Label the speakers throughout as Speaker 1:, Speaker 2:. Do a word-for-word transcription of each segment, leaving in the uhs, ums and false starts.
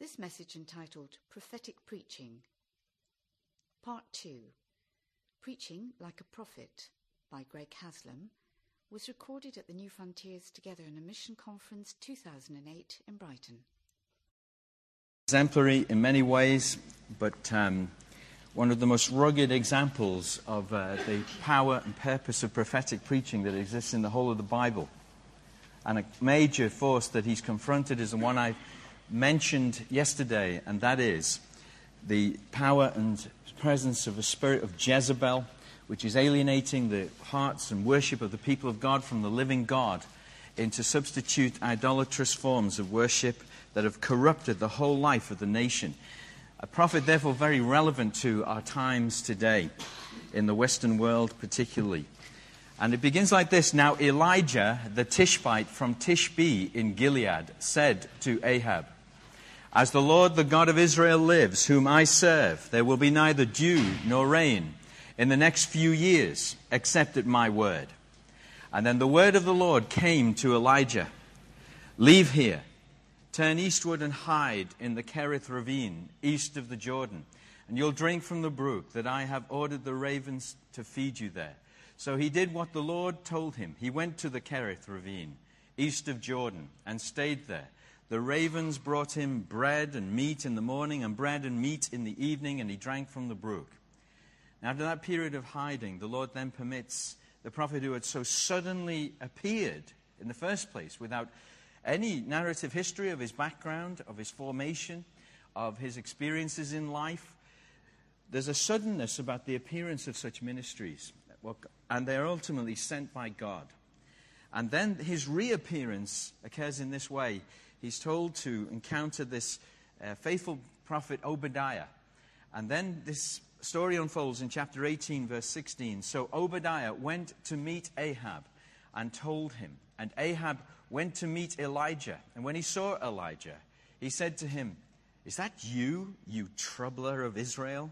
Speaker 1: This message, entitled Prophetic Preaching, Part two, Preaching Like a Prophet by Greg Haslam, was recorded at the New Frontiers Together in a Mission Conference two thousand eight in Brighton.
Speaker 2: Exemplary in many ways, but um, one of the most rugged examples of uh, the power and purpose of prophetic preaching that exists in the whole of the Bible. And a major force that he's confronted is the one I mentioned yesterday, and that is the power and presence of a spirit of Jezebel, which is alienating the hearts and worship of the people of God from the living God into substitute idolatrous forms of worship that have corrupted the whole life of the nation. A prophet, therefore, very relevant to our times today, in the Western world particularly. And it begins like this. Now Elijah, the Tishbite from Tishbe in Gilead, said to Ahab, "As the Lord, the God of Israel, lives, whom I serve, there will be neither dew nor rain in the next few years, except at my word." And then the word of the Lord came to Elijah. "Leave here, turn eastward and hide in the Kerith ravine, east of the Jordan, and you'll drink from the brook that I have ordered the ravens to feed you there." So he did what the Lord told him. He went to the Kerith ravine, east of Jordan, and stayed there. The ravens brought him bread and meat in the morning and bread and meat in the evening, and he drank from the brook. Now, after that period of hiding, the Lord then permits the prophet who had so suddenly appeared in the first place, without any narrative history of his background, of his formation, of his experiences in life. There's a suddenness about the appearance of such ministries, and they're ultimately sent by God. And then his reappearance occurs in this way. He's told to encounter this uh, faithful prophet Obadiah. And then this story unfolds in chapter eighteen, verse sixteen. So Obadiah went to meet Ahab and told him. And Ahab went to meet Elijah. And when he saw Elijah, he said to him, "Is that you, you troubler of Israel?"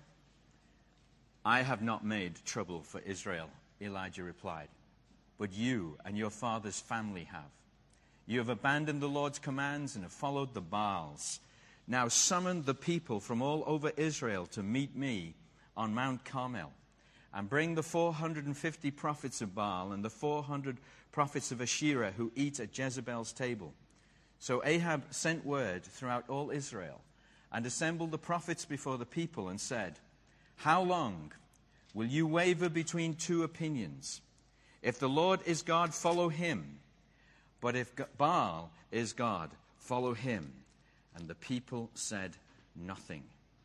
Speaker 2: "I have not made trouble for Israel," Elijah replied, "but you and your father's family have. You have abandoned the Lord's commands and have followed the Baals. Now summon the people from all over Israel to meet me on Mount Carmel, and bring the four hundred fifty prophets of Baal and the four hundred prophets of Asherah who eat at Jezebel's table." So Ahab sent word throughout all Israel and assembled the prophets before the people and said, "How long will you waver between two opinions? If the Lord is God, follow him. But if Baal is God, follow him." And the people said nothing.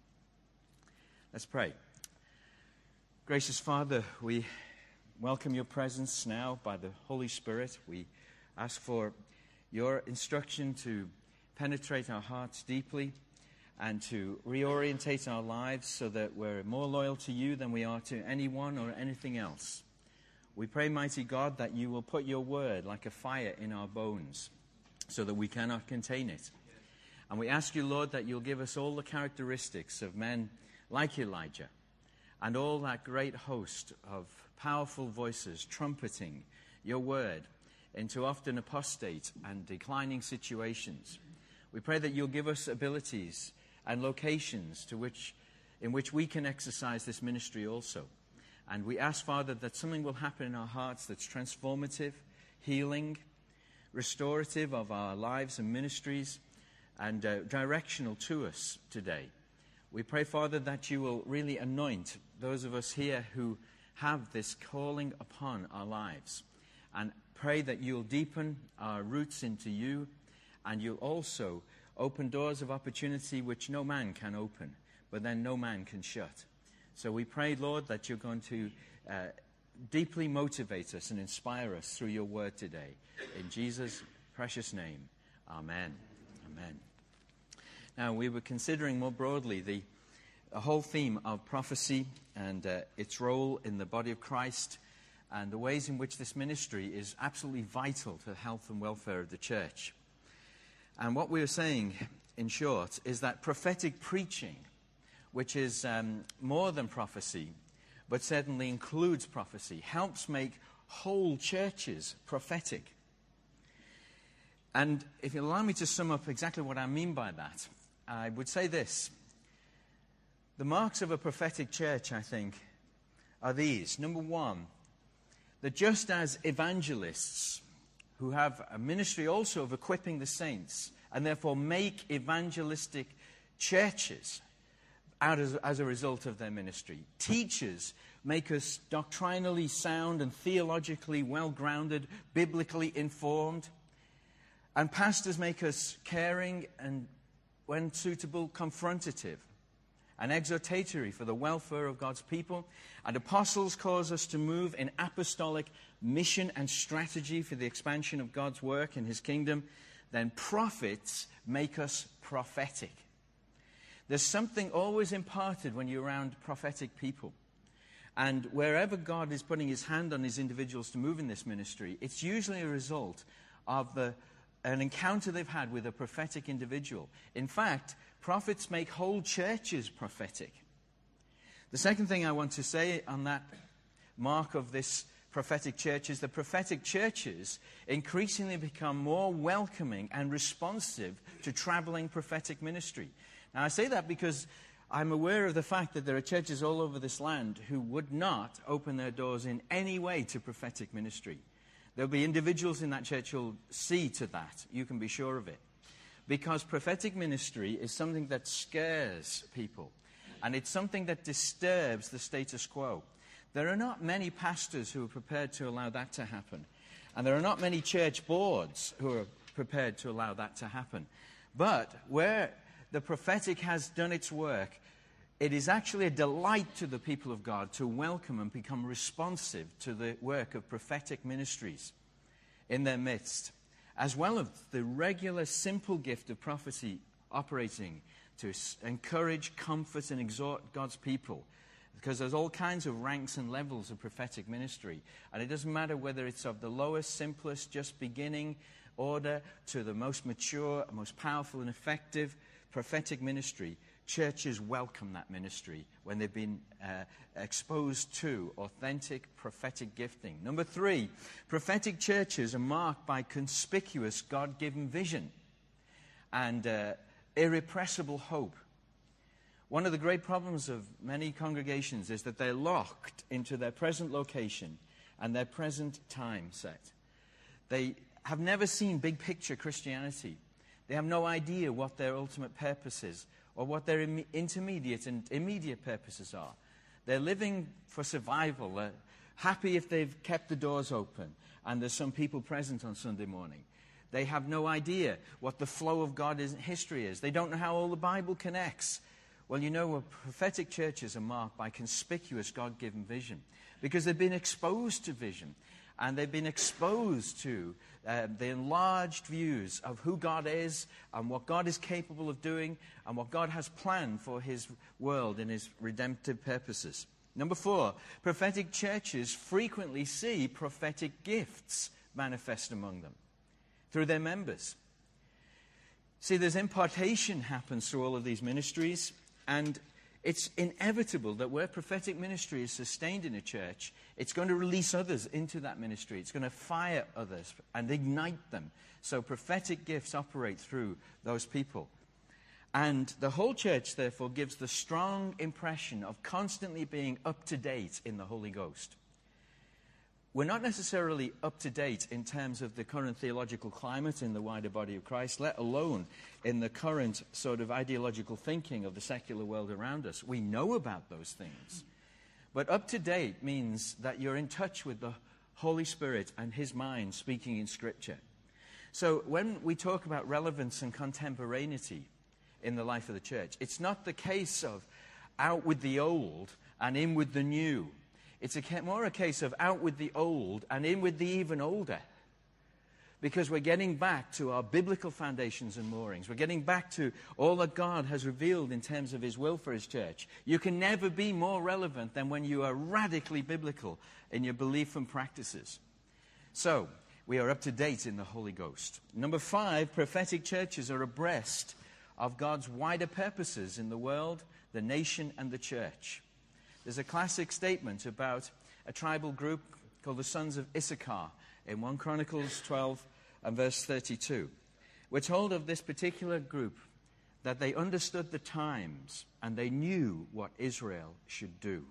Speaker 2: Let's pray. Gracious Father, we welcome your presence now by the Holy Spirit. We ask for your instruction to penetrate our hearts deeply and to reorientate our lives so that we're more loyal to you than we are to anyone or anything else. We pray, mighty God, that you will put your word like a fire in our bones so that we cannot contain it. And we ask you, Lord, that you'll give us all the characteristics of men like Elijah and all that great host of powerful voices trumpeting your word into often apostate and declining situations. We pray that you'll give us abilities and locations to which, in which we can exercise this ministry also. And we ask, Father, that something will happen in our hearts that's transformative, healing, restorative of our lives and ministries, and uh, directional to us today. We pray, Father, that you will really anoint those of us here who have this calling upon our lives. And pray that you'll deepen our roots into you, and you'll also open doors of opportunity which no man can open, but then no man can shut. So we pray, Lord, that you're going to uh, deeply motivate us and inspire us through your word today. In Jesus' precious name, amen. Amen. Now, we were considering more broadly the, the whole theme of prophecy and uh, its role in the body of Christ and the ways in which this ministry is absolutely vital to the health and welfare of the church. And what we were saying, in short, is that prophetic preaching, which is um, more than prophecy, but certainly includes prophecy, helps make whole churches prophetic. And if you allow me to sum up exactly what I mean by that, I would say this. The marks of a prophetic church, I think, are these. Number one, that just as evangelists who have a ministry also of equipping the saints and therefore make evangelistic churches out as, as a result of their ministry, teachers make us doctrinally sound and theologically well-grounded, biblically informed, and pastors make us caring and, when suitable, confrontative and exhortatory for the welfare of God's people, and apostles cause us to move in apostolic mission and strategy for the expansion of God's work in his kingdom, then prophets make us prophetic. There's something always imparted when you're around prophetic people. And wherever God is putting his hand on his individuals to move in this ministry, it's usually a result of the, an encounter they've had with a prophetic individual. In fact, prophets make whole churches prophetic. The second thing I want to say on that mark of this prophetic church is that prophetic churches increasingly become more welcoming and responsive to traveling prophetic ministry. Now, I say that because I'm aware of the fact that there are churches all over this land who would not open their doors in any way to prophetic ministry. There'll be individuals in that church who'll see to that. You can be sure of it. Because prophetic ministry is something that scares people. And it's something that disturbs the status quo. There are not many pastors who are prepared to allow that to happen. And there are not many church boards who are prepared to allow that to happen. But where the prophetic has done its work, it is actually a delight to the people of God to welcome and become responsive to the work of prophetic ministries in their midst, as well as the regular simple gift of prophecy operating to encourage, comfort, and exhort God's people. Because there's all kinds of ranks and levels of prophetic ministry. And it doesn't matter whether it's of the lowest, simplest, just beginning order to the most mature, most powerful and effective prophetic ministry. Churches welcome that ministry when they've been uh, exposed to authentic prophetic gifting. Number three, prophetic churches are marked by conspicuous God-given vision and uh, irrepressible hope. One of the great problems of many congregations is that they're locked into their present location and their present time set. They have never seen big picture Christianity. They have no idea what their ultimate purpose is or what their im- intermediate and immediate purposes are. They're living for survival. They're happy if they've kept the doors open and there's some people present on Sunday morning. They have no idea what the flow of God in history is. They don't know how all the Bible connects. Well, you know, prophetic churches are marked by conspicuous God-given vision because they've been exposed to vision and they've been exposed to uh, the enlarged views of who God is and what God is capable of doing and what God has planned for his world and his redemptive purposes. Number four, prophetic churches frequently see prophetic gifts manifest among them through their members. See, there's impartation happens through all of these ministries. And it's inevitable that where prophetic ministry is sustained in a church, it's going to release others into that ministry. It's going to fire others and ignite them. So prophetic gifts operate through those people. And the whole church, therefore, gives the strong impression of constantly being up to date in the Holy Ghost. We're not necessarily up to date in terms of the current theological climate in the wider body of Christ, let alone in the current sort of ideological thinking of the secular world around us. We know about those things. But up to date means that you're in touch with the Holy Spirit and his mind speaking in Scripture. So when we talk about relevance and contemporaneity in the life of the church, it's not the case of out with the old and in with the new. It's a, more a case of out with the old and in with the even older. Because we're getting back to our biblical foundations and moorings. We're getting back to all that God has revealed in terms of his will for his church. You can never be more relevant than when you are radically biblical in your belief and practices. So, we are up to date in the Holy Ghost. Number five, prophetic churches are abreast of God's wider purposes in the world, the nation, and the church. There's a classic statement about a tribal group called the sons of Issachar in First Chronicles twelve and verse thirty-two. We're told of this particular group that they understood the times and they knew what Israel should do.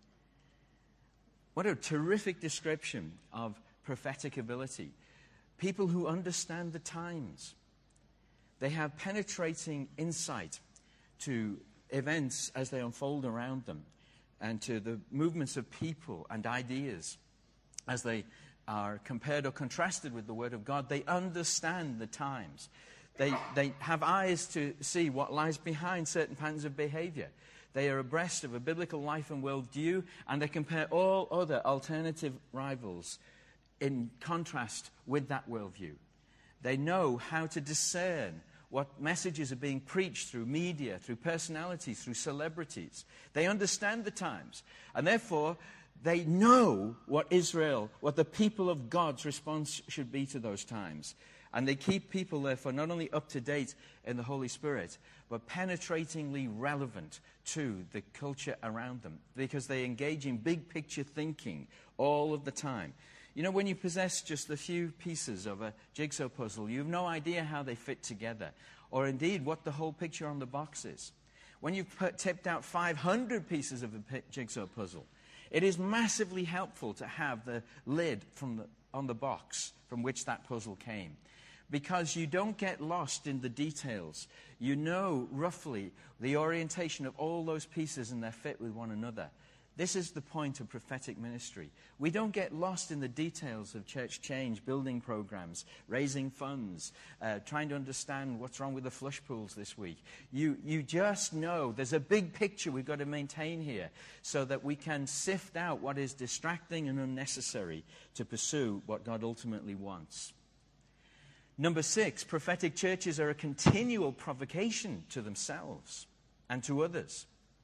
Speaker 2: What a terrific description of prophetic ability. People who understand the times. They have penetrating insight to events as they unfold around them and to the movements of people and ideas as they are compared or contrasted with the Word of God. They understand the times. They, they have eyes to see what lies behind certain patterns of behavior. They are abreast of a biblical life and worldview, and they compare all other alternative rivals in contrast with that worldview. They know how to discern what messages are being preached through media, through personalities, through celebrities. They understand the times, and therefore they know what Israel, what the people of God's response should be to those times. And they keep people, therefore, not only up to date in the Holy Spirit, but penetratingly relevant to the culture around them, because they engage in big picture thinking all of the time. You know, when you possess just a few pieces of a jigsaw puzzle, you have no idea how they fit together, or indeed what the whole picture on the box is. When you've put, tipped out five hundred pieces of a jigsaw puzzle, it is massively helpful to have the lid from the, on the box from which that puzzle came, because you don't get lost in the details. You know roughly the orientation of all those pieces and their fit with one another. This is the point of prophetic ministry. We don't get lost in the details of church change, building programs, raising funds, uh, trying to understand what's wrong with the flush pools this week. You, you just know there's a big picture we've got to maintain here so that we can sift out what is distracting and unnecessary to pursue what God ultimately wants. Number six, prophetic churches are a continual provocation to themselves and to others.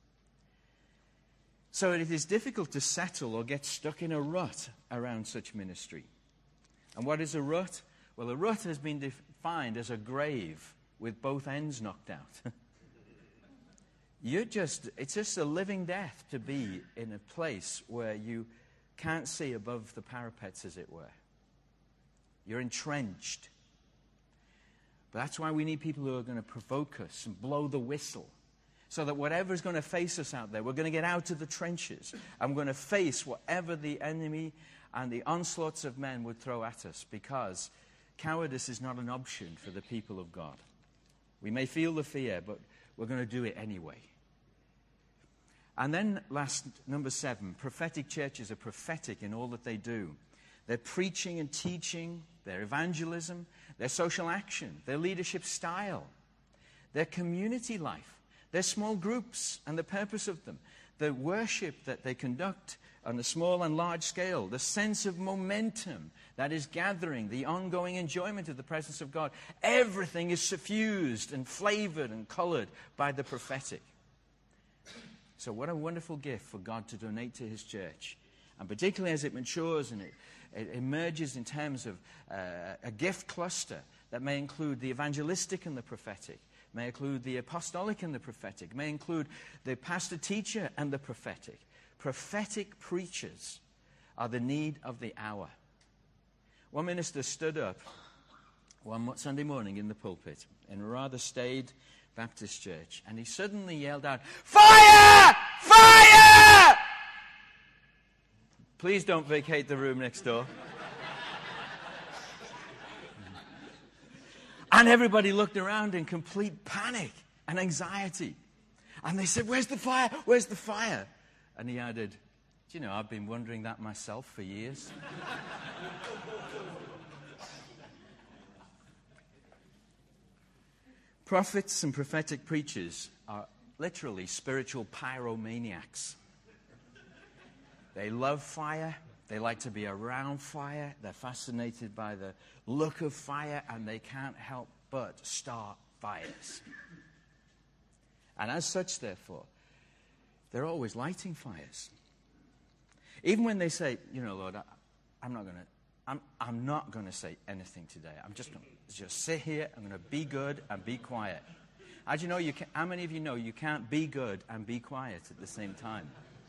Speaker 2: So it is difficult to settle or get stuck in a rut around such ministry. And what is a rut? Well, a rut has been defined as a grave with both ends knocked out. You're just, it's just a living death to be in a place where you can't see above the parapets, as it were. You're entrenched. But that's why we need people who are going to provoke us and blow the whistle, so that whatever's going to face us out there, we're going to get out of the trenches and we're going to face whatever the enemy and the onslaughts of men would throw at us, because cowardice is not an option for the people of God. We may feel the fear, but we're going to do it anyway. And then last, number seven, prophetic churches are prophetic in all that they do. Their preaching and teaching, their evangelism, their social action, their leadership style, their community life, their small groups and the purpose of them, the worship that they conduct on a small and large scale, the sense of momentum that is gathering, the ongoing enjoyment of the presence of God. Everything is suffused and flavored and colored by the prophetic. So what a wonderful gift for God to donate to his church. And particularly as it matures and it, it emerges in terms of uh, a gift cluster that may include the evangelistic and the prophetic, may include the apostolic and the prophetic, may include the pastor-teacher and the prophetic. Prophetic preachers are the need of the hour. One minister stood up one Sunday morning in the pulpit in a rather staid Baptist church, and he suddenly yelled out, "Fire! Fire!" Please don't vacate the room next door. And everybody looked around in complete panic and anxiety. And they said, "Where's the fire? Where's the fire?" And he added, "Do you know, I've been wondering that myself for years." Prophets and prophetic preachers are literally spiritual pyromaniacs. They love fire. They like to be around fire. They're fascinated by the look of fire, and they can't help but start fires. And as such, therefore, they're always lighting fires. Even when they say, "You know, Lord, I, I'm not going to, I'm, I'm not going to say anything today. I'm just going to just sit here. I'm going to be good and be quiet." As you know, you can, how many of you know you can't be good and be quiet at the same time?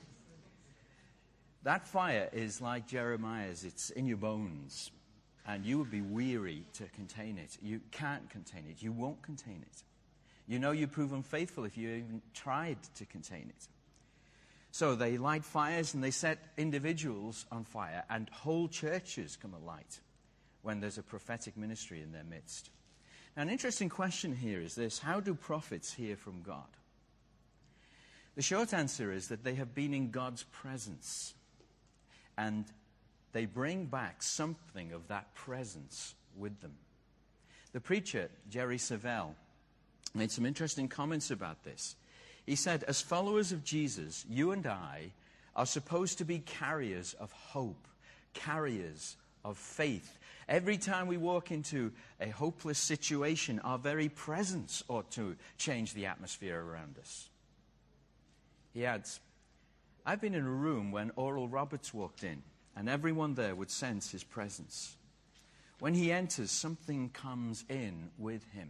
Speaker 2: That fire is like Jeremiah's. It's in your bones. And you would be weary to contain it. You can't contain it. You won't contain it. You know you prove unfaithful if you even tried to contain it. So they light fires and they set individuals on fire, and whole churches come alight when there's a prophetic ministry in their midst. Now, an interesting question here is this: how do prophets hear from God? The short answer is that they have been in God's presence, and they bring back something of that presence with them. The preacher, Jerry Savelle, made some interesting comments about this. He said, as followers of Jesus, you and I are supposed to be carriers of hope, carriers of faith. Every time we walk into a hopeless situation, our very presence ought to change the atmosphere around us. He adds, I've been in a room when Oral Roberts walked in, and everyone there would sense his presence. When he enters, something comes in with him.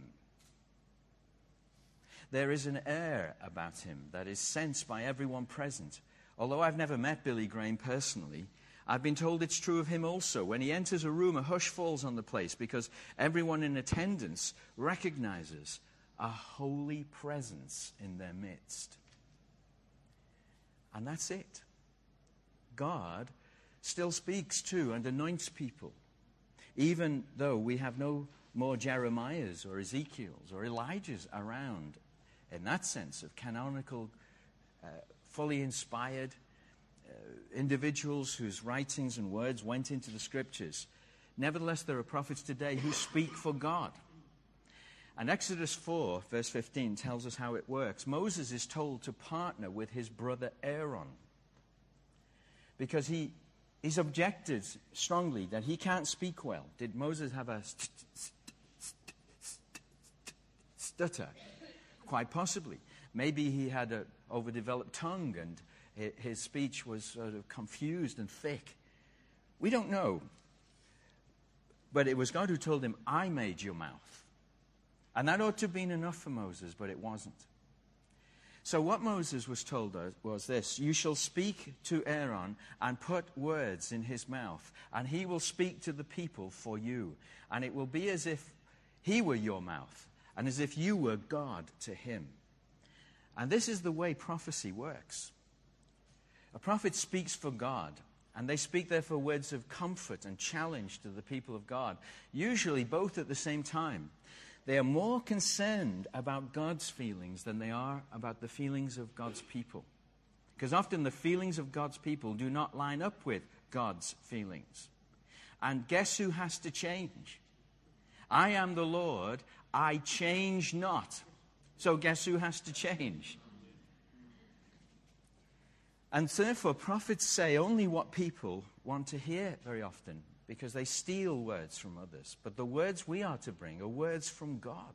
Speaker 2: There is an air about him that is sensed by everyone present. Although I've never met Billy Graham personally, I've been told it's true of him also. When he enters a room, a hush falls on the place because everyone in attendance recognizes a holy presence in their midst. And that's it. God still speaks to and anoints people, even though we have no more Jeremiahs or Ezekiels or Elijahs around. In that sense of canonical, uh, fully inspired uh, individuals whose writings and words went into the scriptures. Nevertheless, there are prophets today who speak for God. And Exodus four, verse fifteen, tells us how it works. Moses is told to partner with his brother Aaron because he, he's objected strongly that he can't speak well. Did Moses have a st- st- st- st- stutter? Quite possibly. Maybe he had an overdeveloped tongue and his speech was sort of confused and thick. We don't know. But it was God who told him, I made your mouth. And that ought to have been enough for Moses, but it wasn't. So what Moses was told was this: you shall speak to Aaron and put words in his mouth, and he will speak to the people for you. And it will be as if he were your mouth, and as if you were God to him. And this is the way prophecy works. A prophet speaks for God, and they speak therefore words of comfort and challenge to the people of God, usually both at the same time. They are more concerned about God's feelings than they are about the feelings of God's people. Because often the feelings of God's people do not line up with God's feelings. And guess who has to change? I am the Lord, I change not. So guess who has to change? And therefore, prophets say only what people want to hear very often, because they steal words from others. But the words we are to bring are words from God.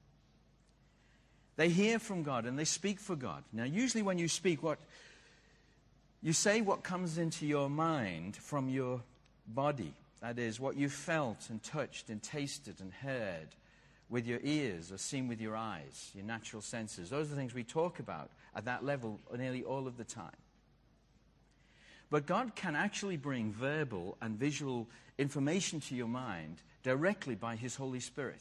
Speaker 2: They hear from God and they speak for God. Now, usually when you speak, what you say what comes into your mind from your body. That is, what you felt and touched and tasted and heard with your ears or seen with your eyes, your natural senses. Those are the things we talk about at that level nearly all of the time. But God can actually bring verbal and visual information to your mind directly by His Holy Spirit.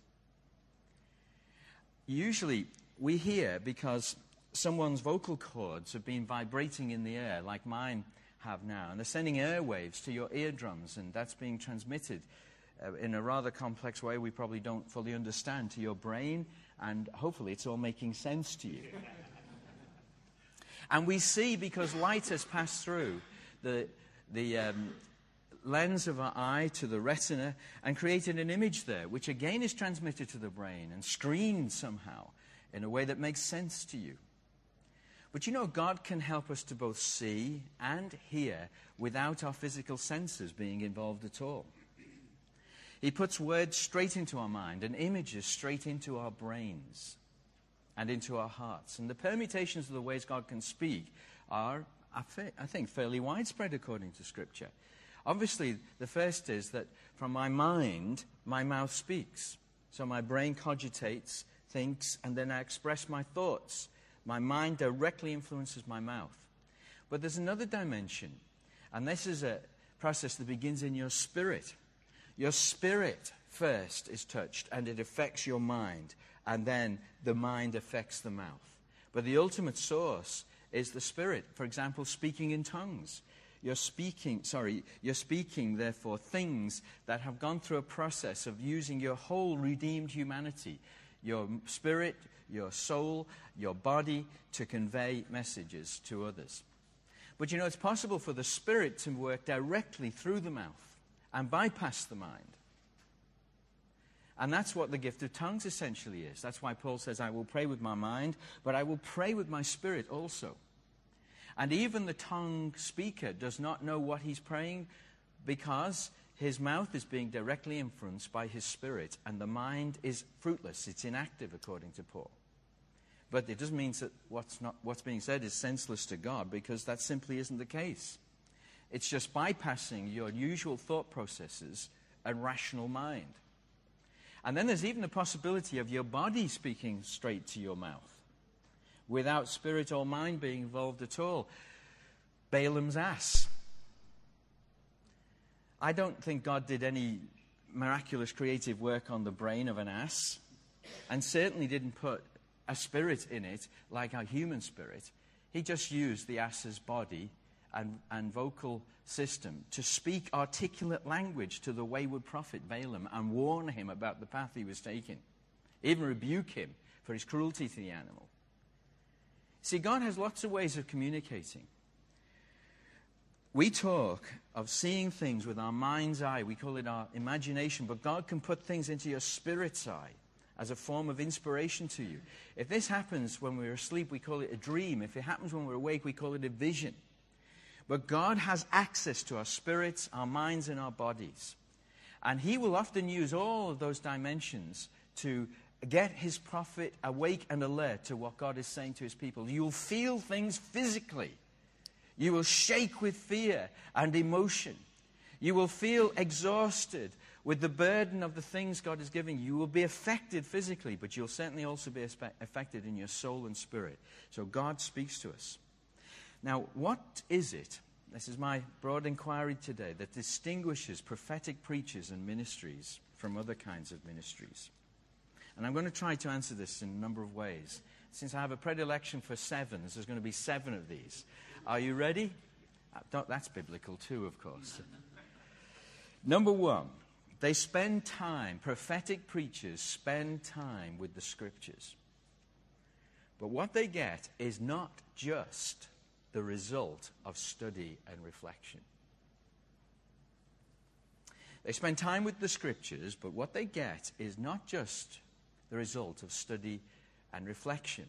Speaker 2: Usually we hear because someone's vocal cords have been vibrating in the air, like mine have now, and they're sending airwaves to your eardrums, and that's being transmitted uh, in a rather complex way we probably don't fully understand to your brain, and hopefully it's all making sense to you. And we see, because light has passed through the, the um, lens of our eye to the retina and created an image there, which again is transmitted to the brain and screened somehow in a way that makes sense to you. But you know, God can help us to both see and hear without our physical senses being involved at all. He puts words straight into our mind and images straight into our brains and into our hearts. And the permutations of the ways God can speak are, I think, fairly widespread according to Scripture. Obviously, the first is that from my mind, my mouth speaks. So my brain cogitates, thinks, and then I express my thoughts. My mind directly influences my mouth. But there's another dimension, and this is a process that begins in your spirit. Your spirit first is touched, and it affects your mind, and then the mind affects the mouth. But the ultimate source is the Spirit. For example, speaking in tongues. You're speaking, sorry, you're speaking, therefore, things that have gone through a process of using your whole redeemed humanity, your spirit, your soul, your body, to convey messages to others. But you know, it's possible for the Spirit to work directly through the mouth and bypass the mind. And that's what the gift of tongues essentially is. That's why Paul says, I will pray with my mind, but I will pray with my spirit also. And even the tongue speaker does not know what he's praying, because his mouth is being directly influenced by his spirit, and the mind is fruitless. It's inactive, according to Paul. But it doesn't mean that what's, not, what's being said is senseless to God, because that simply isn't the case. It's just bypassing your usual thought processes and rational mind. And then there's even the possibility of your body speaking straight to your mouth, without spirit or mind being involved at all. Balaam's ass. I don't think God did any miraculous creative work on the brain of an ass, and certainly didn't put a spirit in it like our human spirit. He just used the ass's body and, and vocal system to speak articulate language to the wayward prophet Balaam and warn him about the path he was taking, even rebuke him for his cruelty to the animal. See, God has lots of ways of communicating. We talk of seeing things with our mind's eye. We call it our imagination. But God can put things into your spirit's eye as a form of inspiration to you. If this happens when we're asleep, we call it a dream. If it happens when we're awake, we call it a vision. But God has access to our spirits, our minds, and our bodies. And He will often use all of those dimensions to get His prophet awake and alert to what God is saying to His people. You'll feel things physically. You will shake with fear and emotion. You will feel exhausted with the burden of the things God is giving you. You will be affected physically, but you'll certainly also be affected in your soul and spirit. So God speaks to us. Now, what is it, this is my broad inquiry today, that distinguishes prophetic preachers and ministries from other kinds of ministries? And I'm going to try to answer this in a number of ways. Since I have a predilection for sevens, there's going to be seven of these. Are you ready? That's biblical too, of course. Number one, they spend time, prophetic preachers spend time with the Scriptures. But what they get is not just the result of study and reflection. They spend time with the Scriptures, but what they get is not just the result of study and reflection.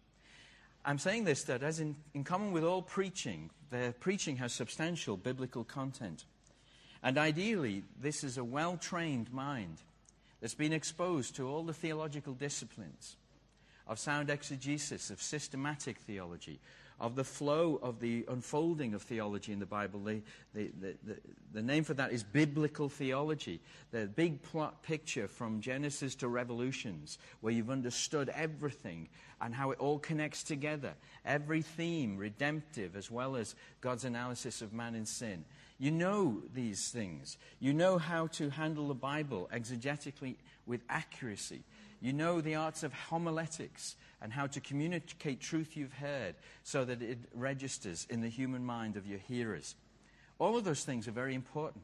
Speaker 2: I'm saying this that as in, in common with all preaching, their preaching has substantial biblical content. And ideally, this is a well-trained mind that's been exposed to all the theological disciplines of sound exegesis, of systematic theology, of the flow of the unfolding of theology in the Bible. The, the, the, the, the name for that is biblical theology, the big plot picture from Genesis to Revelations, where you've understood everything and how it all connects together. Every theme, redemptive, as well as God's analysis of man in sin. You know these things. You know how to handle the Bible exegetically with accuracy. You know the arts of homiletics and how to communicate truth you've heard so that it registers in the human mind of your hearers. All of those things are very important.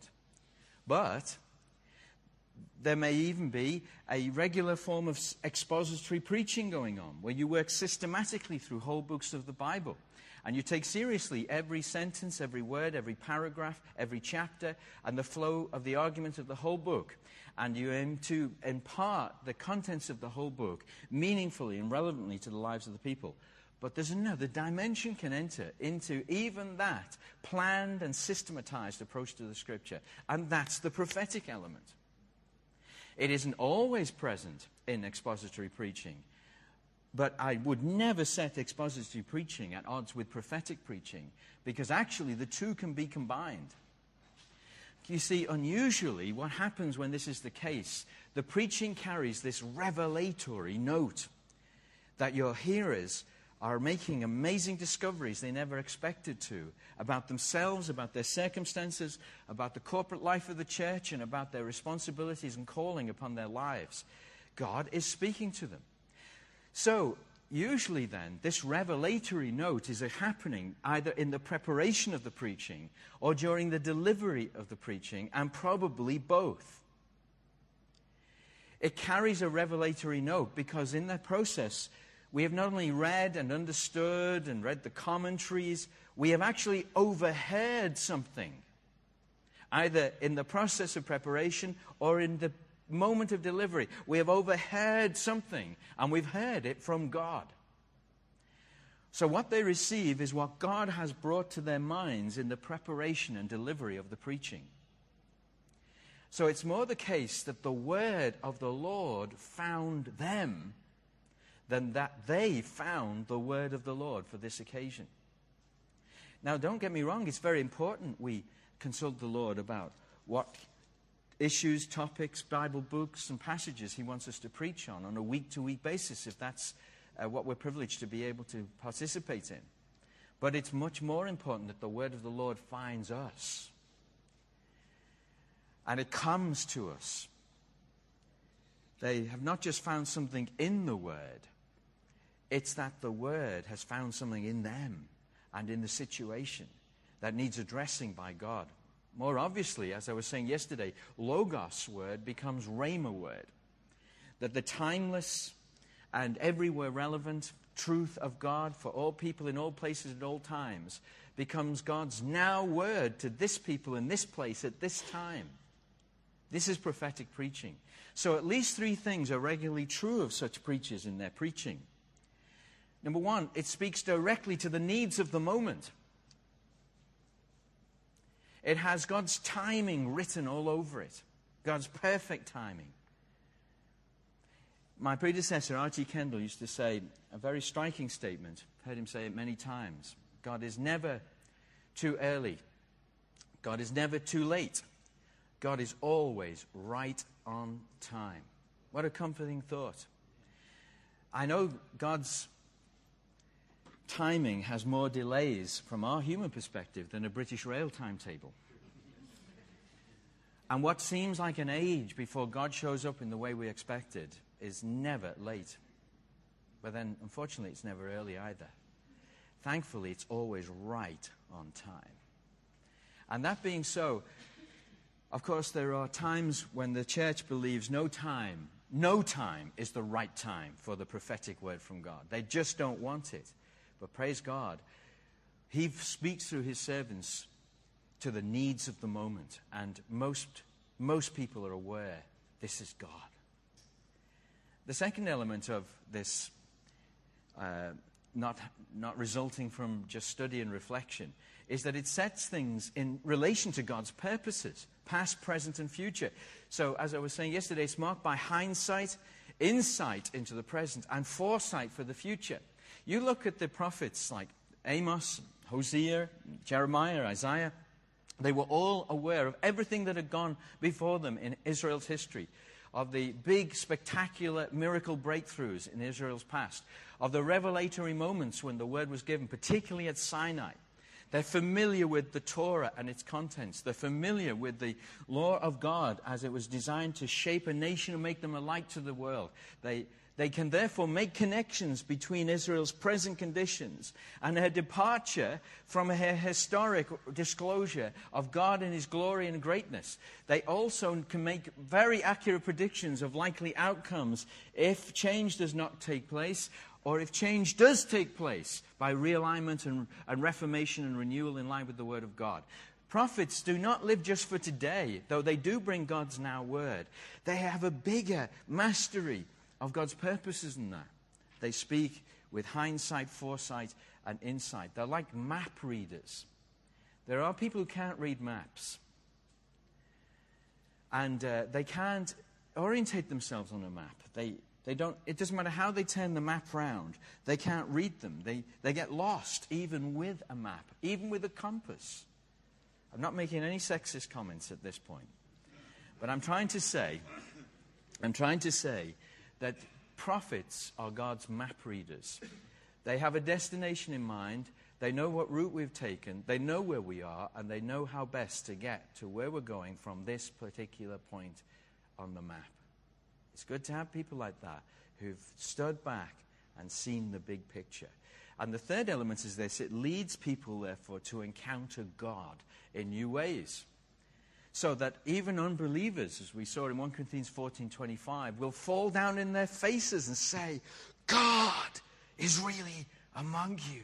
Speaker 2: But there may even be a regular form of expository preaching going on, where you work systematically through whole books of the Bible. And you take seriously every sentence, every word, every paragraph, every chapter, and the flow of the argument of the whole book. And you aim to impart the contents of the whole book meaningfully and relevantly to the lives of the people. But there's another dimension can enter into even that planned and systematized approach to the Scripture. And that's the prophetic element. It isn't always present in expository preaching. But I would never set expository preaching at odds with prophetic preaching, because actually the two can be combined. You see, unusually, what happens when this is the case, the preaching carries this revelatory note that your hearers are making amazing discoveries they never expected to about themselves, about their circumstances, about the corporate life of the church, and about their responsibilities and calling upon their lives. God is speaking to them. So, usually then, this revelatory note is happening either in the preparation of the preaching or during the delivery of the preaching, and probably both. It carries a revelatory note because in that process, we have not only read and understood and read the commentaries, we have actually overheard something, either in the process of preparation or in the moment of delivery. We have overheard something, and we've heard it from God. So what they receive is what God has brought to their minds in the preparation and delivery of the preaching. So it's more the case that the word of the Lord found them than that they found the word of the Lord for this occasion. Now, don't get me wrong, it's very important we consult the Lord about what issues, topics, Bible books, and passages he wants us to preach on on a week-to-week basis, if that's uh, what we're privileged to be able to participate in. But it's much more important that the word of the Lord finds us. And it comes to us. They have not just found something in the word, it's that the word has found something in them and in the situation that needs addressing by God. More obviously, as I was saying yesterday, Logos word becomes Rhema word. That the timeless and everywhere relevant truth of God for all people in all places at all times becomes God's now word to this people in this place at this time. This is prophetic preaching. So at least three things are regularly true of such preachers in their preaching. Number one, it speaks directly to the needs of the moment. It has God's timing written all over it. God's perfect timing. My predecessor, Archie Kendall, used to say a very striking statement. I've heard him say it many times. God is never too early. God is never too late. God is always right on time. What a comforting thought. I know God's timing has more delays from our human perspective than a British rail timetable. And what seems like an age before God shows up in the way we expected is never late. But then, unfortunately, it's never early either. Thankfully, it's always right on time. And that being so, of course, there are times when the church believes no time, no time is the right time for the prophetic word from God. They just don't want it. But praise God, he speaks through his servants to the needs of the moment. And most, most people are aware this is God. The second element of this, uh, not, not resulting from just study and reflection, is that it sets things in relation to God's purposes, past, present, and future. So, as I was saying yesterday, it's marked by hindsight, insight into the present, and foresight for the future. You look at the prophets like Amos, Hosea, Jeremiah, Isaiah. They were all aware of everything that had gone before them in Israel's history, of the big, spectacular miracle breakthroughs in Israel's past, of the revelatory moments when the word was given, particularly at Sinai. They're familiar with the Torah and its contents. They're familiar with the law of God as it was designed to shape a nation and make them a light to the world. They They can therefore make connections between Israel's present conditions and her departure from her historic disclosure of God and his glory and greatness. They also can make very accurate predictions of likely outcomes if change does not take place, or if change does take place by realignment and, and reformation and renewal in line with the Word of God. Prophets do not live just for today, though they do bring God's now word. They have a bigger mastery of God's purposes than that. They speak with hindsight, foresight, and insight. They're like map readers. There are people who can't read maps. And uh, they can't orientate themselves on a map. They, they don't, it doesn't matter how they turn the map round. They can't read them. They, they get lost even with a map, even with a compass. I'm not making any sexist comments at this point. But I'm trying to say, I'm trying to say that prophets are God's map readers. They have a destination in mind. They know what route we've taken. They know where we are, and they know how best to get to where we're going from this particular point on the map. It's good to have people like that who've stood back and seen the big picture. And the third element is this: it leads people, therefore, to encounter God in new ways. So that even unbelievers, as we saw in First Corinthians fourteen twenty-five, will fall down in their faces and say, God is really among you.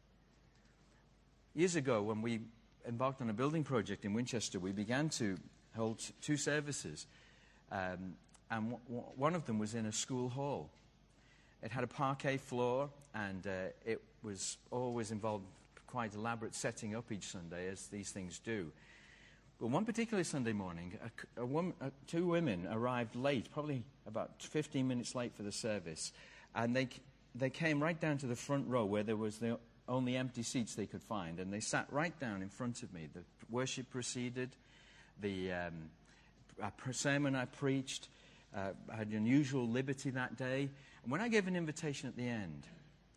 Speaker 2: Years ago, when we embarked on a building project in Winchester, we began to hold two services. Um, and w- w- one of them was in a school hall. It had a parquet floor, and uh, it was always involved quite elaborate setting up each Sunday, as these things do. But one particular Sunday morning, a, a woman, uh, two women arrived late, probably about fifteen minutes late for the service, and they they came right down to the front row where there was the only empty seats they could find, and they sat right down in front of me. The worship proceeded, the um, sermon I preached, uh, I had unusual liberty that day, and when I gave an invitation at the end,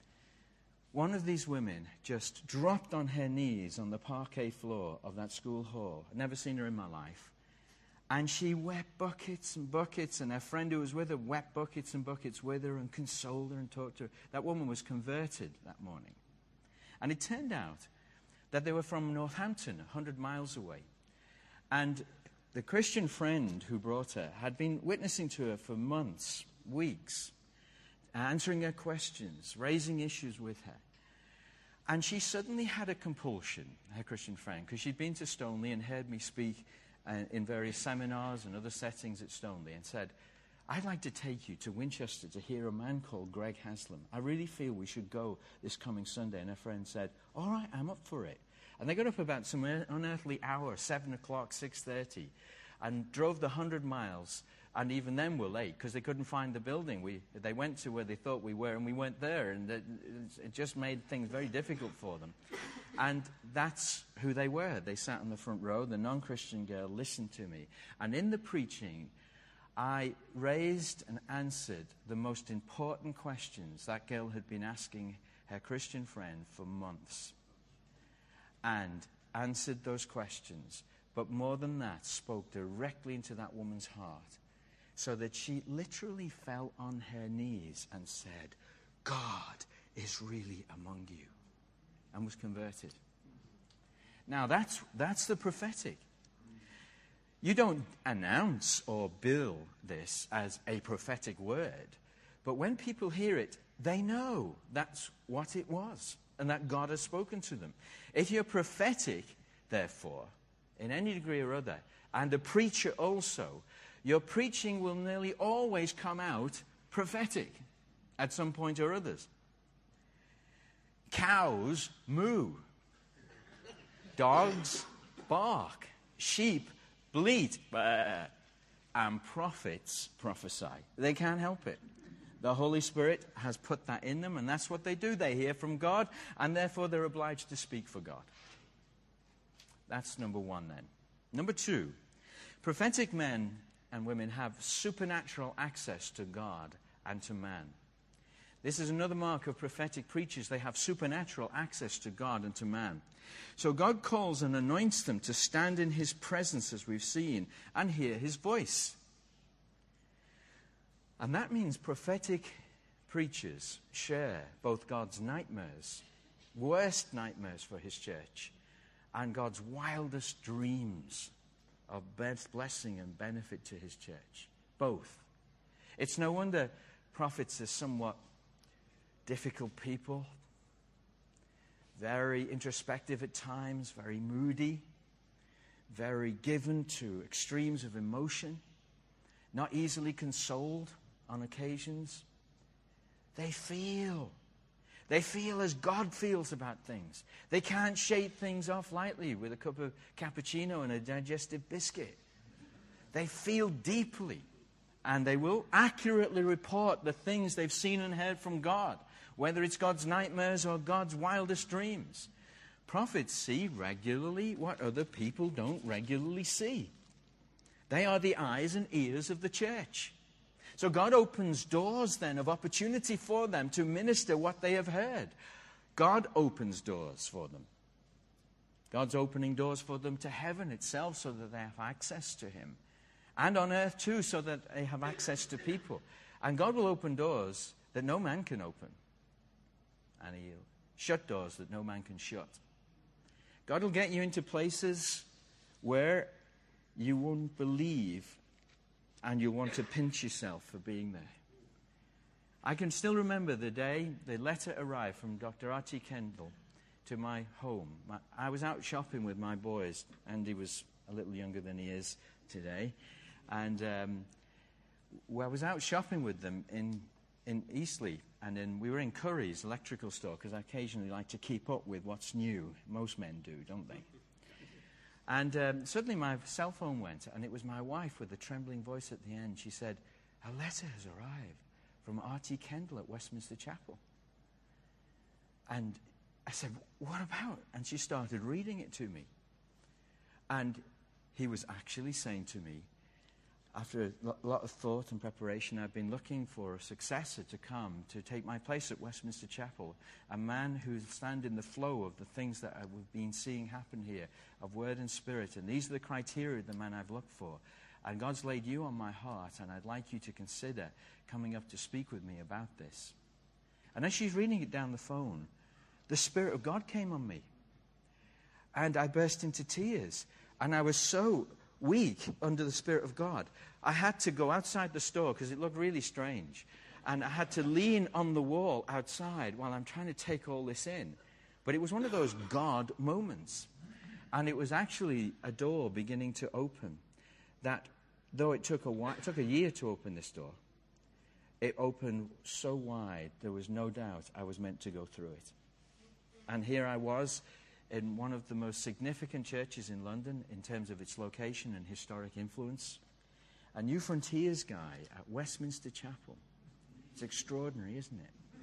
Speaker 2: one of these women just dropped on her knees on the parquet floor of that school hall. I'd never seen her in my life. And she wept buckets and buckets, and her friend who was with her wept buckets and buckets with her and consoled her and talked to her. That woman was converted that morning. And it turned out that they were from Northampton, one hundred miles away. And the Christian friend who brought her had been witnessing to her for months, weeks, answering her questions, raising issues with her. And she suddenly had a compulsion, her Christian friend, because she'd been to Stoneleigh and heard me speak uh, in various seminars and other settings at Stoneleigh, and said, I'd like to take you to Winchester to hear a man called Greg Haslam. I really feel we should go this coming Sunday. And her friend said, all right, I'm up for it. And they got up about some unearthly hour, seven o'clock, six thirty, and drove the hundred miles. And even then were late because they couldn't find the building. We, they went to where they thought we were, and we weren't there. And it, it just made things very difficult for them. And that's who they were. They sat in the front row. The non-Christian girl listened to me. And in the preaching, I raised and answered the most important questions that girl had been asking her Christian friend for months. And answered those questions. But more than that, spoke directly into that woman's heart. So that she literally fell on her knees and said, God is really among you, and was converted. Now that's, that's the prophetic. You don't announce or bill this as a prophetic word, but when people hear it, they know that's what it was, and that God has spoken to them. If you're prophetic, therefore, in any degree or other, and a preacher also, your preaching will nearly always come out prophetic at some point or others. Cows moo. Dogs bark. Sheep bleat. And prophets prophesy. They can't help it. The Holy Spirit has put that in them, and that's what they do. They hear from God, and therefore they're obliged to speak for God. That's number one then. Number two, prophetic men and women have supernatural access to God and to man. This is another mark of prophetic preachers. They have supernatural access to God and to man. So God calls and anoints them to stand in his presence, as we've seen, and hear his voice. And that means prophetic preachers share both God's nightmares, worst nightmares for his church, and God's wildest dreams of blessing and benefit to his church. Both. It's no wonder prophets are somewhat difficult people, very introspective at times, very moody, very given to extremes of emotion, not easily consoled on occasions. They feel. They feel as God feels about things. They can't shake things off lightly with a cup of cappuccino and a digestive biscuit. They feel deeply, and they will accurately report the things they've seen and heard from God, whether it's God's nightmares or God's wildest dreams. Prophets see regularly what other people don't regularly see. They are the eyes and ears of the church. So God opens doors then of opportunity for them to minister what they have heard. God opens doors for them. God's opening doors for them to heaven itself so that they have access to him. And on earth too, so that they have access to people. And God will open doors that no man can open. And he'll shut doors that no man can shut. God will get you into places where you won't believe and you'll want to pinch yourself for being there. I can still remember the day the letter arrived from Doctor R T Kendall to my home. My, I was out shopping with my boys. Andy was a little younger than he is today. And um, I was out shopping with them in, in Eastleigh. And then we were in Curry's electrical store, because I occasionally like to keep up with what's new. Most men do, don't they? And um, suddenly my cell phone went, and it was my wife with a trembling voice at the end. She said, "A letter has arrived from R T Kendall at Westminster Chapel." And I said, "What about?" And she started reading it to me. And he was actually saying to me, after a lot of thought and preparation, I've been looking for a successor to come to take my place at Westminster Chapel, a man who will stand in the flow of the things that I've been seeing happen here, of word and spirit. And these are the criteria of the man I've looked for. And God's laid you on my heart, and I'd like you to consider coming up to speak with me about this. And as she's reading it down the phone, the Spirit of God came on me. And I burst into tears. And I was so weak under the Spirit of God. I had to go outside the store because it looked really strange. And I had to lean on the wall outside while I'm trying to take all this in. But it was one of those God moments. And it was actually a door beginning to open that, though it took a while, it took a year to open this door, it opened so wide there was no doubt I was meant to go through it. And here I was in one of the most significant churches in London in terms of its location and historic influence. A New Frontiers guy at Westminster Chapel. It's extraordinary, isn't it?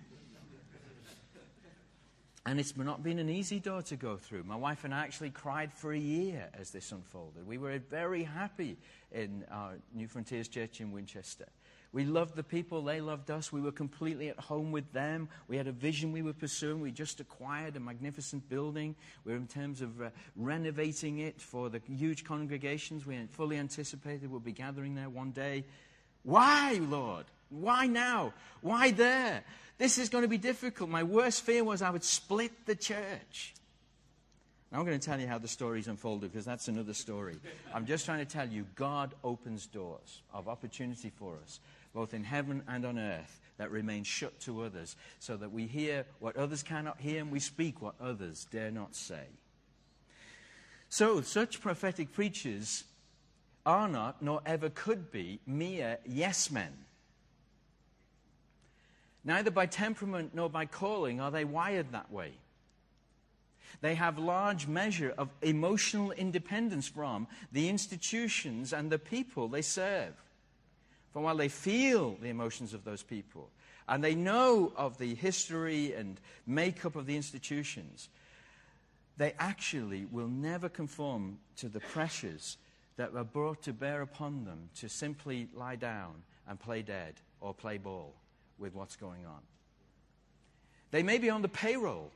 Speaker 2: And it's not been an easy door to go through. My wife and I actually cried for a year as this unfolded. We were very happy in our New Frontiers Church in Winchester. We loved the people, they loved us. We were completely at home with them. We had a vision we were pursuing. We just acquired a magnificent building. We were in terms of uh, renovating it for the huge congregations we fully anticipated would be gathering there one day. Why, Lord? Why now? Why there? This is going to be difficult. My worst fear was I would split the church. Now I'm going to tell you how the story's unfolded, because that's another story. I'm just trying to tell you, God opens doors of opportunity for us, both in heaven and on earth, that remain shut to others, so that we hear what others cannot hear and we speak what others dare not say. So, such prophetic preachers are not, nor ever could be, mere yes men. Neither by temperament nor by calling are they wired that way. They have large measure of emotional independence from the institutions and the people they serve. For while they feel the emotions of those people, and they know of the history and makeup of the institutions, they actually will never conform to the pressures that are brought to bear upon them to simply lie down and play dead or play ball with what's going on. They may be on the payroll,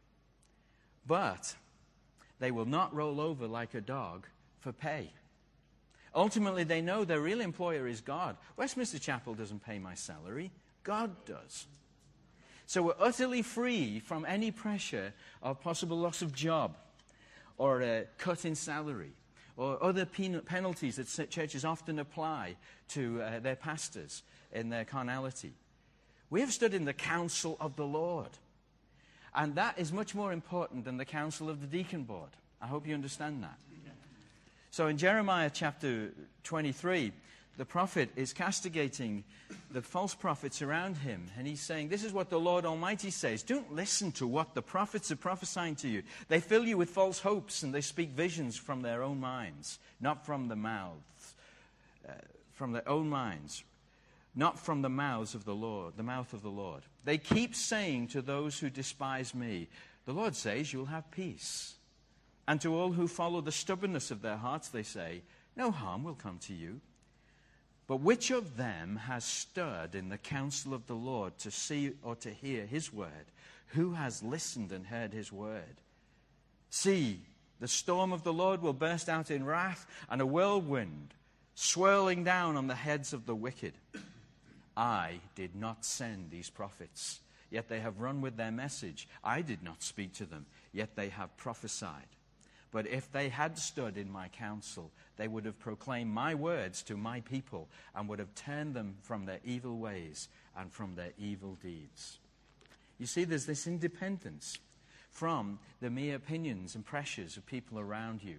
Speaker 2: but they will not roll over like a dog for pay. Ultimately, they know their real employer is God. Westminster Chapel doesn't pay my salary. God does. So we're utterly free from any pressure of possible loss of job or a cut in salary or other pen- penalties that churches often apply to uh, their pastors in their carnality. We have stood in the counsel of the Lord. And that is much more important than the counsel of the deacon board. I hope you understand that. So in Jeremiah chapter twenty-three, the prophet is castigating the false prophets around him. And he's saying, this is what the Lord Almighty says. Don't listen to what the prophets are prophesying to you. They fill you with false hopes, and they speak visions from their own minds, not from the mouths, uh, from their own minds, not from the mouths of the Lord, the mouth of the Lord. They keep saying to those who despise me, the Lord says you'll have peace. And to all who follow the stubbornness of their hearts, they say, no harm will come to you. But which of them has stirred in the counsel of the Lord to see or to hear his word? Who has listened and heard his word? See, the storm of the Lord will burst out in wrath, and a whirlwind swirling down on the heads of the wicked. I did not send these prophets, yet they have run with their message. I did not speak to them, yet they have prophesied. But if they had stood in my counsel, they would have proclaimed my words to my people and would have turned them from their evil ways and from their evil deeds. You see, there's this independence from the mere opinions and pressures of people around you.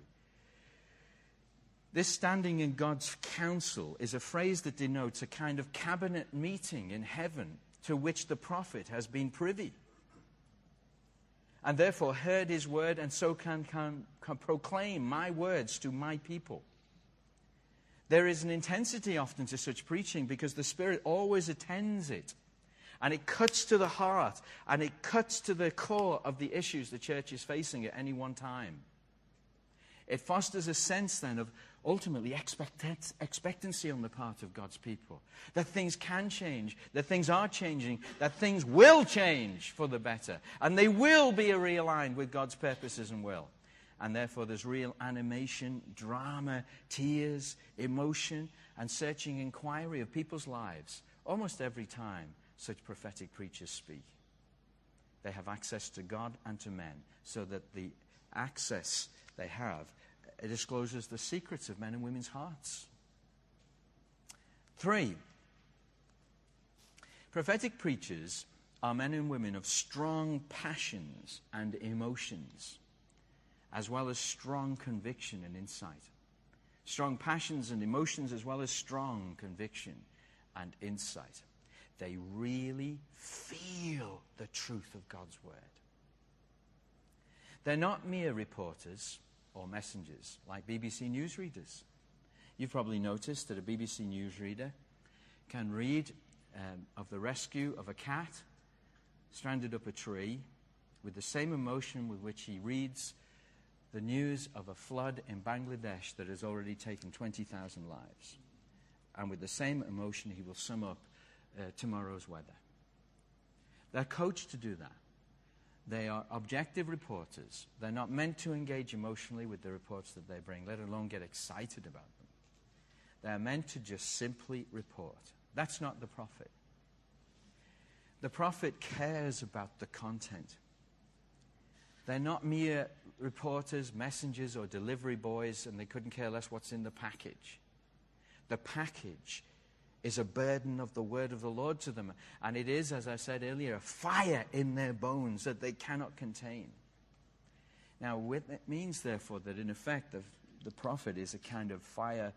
Speaker 2: This standing in God's counsel is a phrase that denotes a kind of cabinet meeting in heaven to which the prophet has been privy, and therefore heard his word, and so can, can, can proclaim my words to my people. There is an intensity often to such preaching because the Spirit always attends it, and it cuts to the heart, and it cuts to the core of the issues the church is facing at any one time. It fosters a sense then of ultimately expect- expectancy on the part of God's people. That things can change, that things are changing, that things will change for the better. And they will be realigned with God's purposes and will. And therefore there's real animation, drama, tears, emotion, and searching inquiry of people's lives almost every time such prophetic preachers speak. They have access to God and to men, so that the access they have, it discloses the secrets of men and women's hearts. Three, prophetic preachers are men and women of strong passions and emotions, as well as strong conviction and insight. Strong passions and emotions, as well as strong conviction and insight. They really feel the truth of God's word. They're not mere reporters or messengers like B B C newsreaders. You've probably noticed that a B B C newsreader can read um, of the rescue of a cat stranded up a tree with the same emotion with which he reads the news of a flood in Bangladesh that has already taken twenty thousand lives. And with the same emotion he will sum up uh, tomorrow's weather. They're coached to do that. They are objective reporters. They're not meant to engage emotionally with the reports that they bring, let alone get excited about them. They're meant to just simply report. That's not the prophet. The prophet cares about the content. They're not mere reporters, messengers, or delivery boys, and they couldn't care less what's in the package. The package is a burden of the word of the Lord to them. And it is, as I said earlier, a fire in their bones that they cannot contain. Now, it means, therefore, that in effect the, the prophet is a kind of fire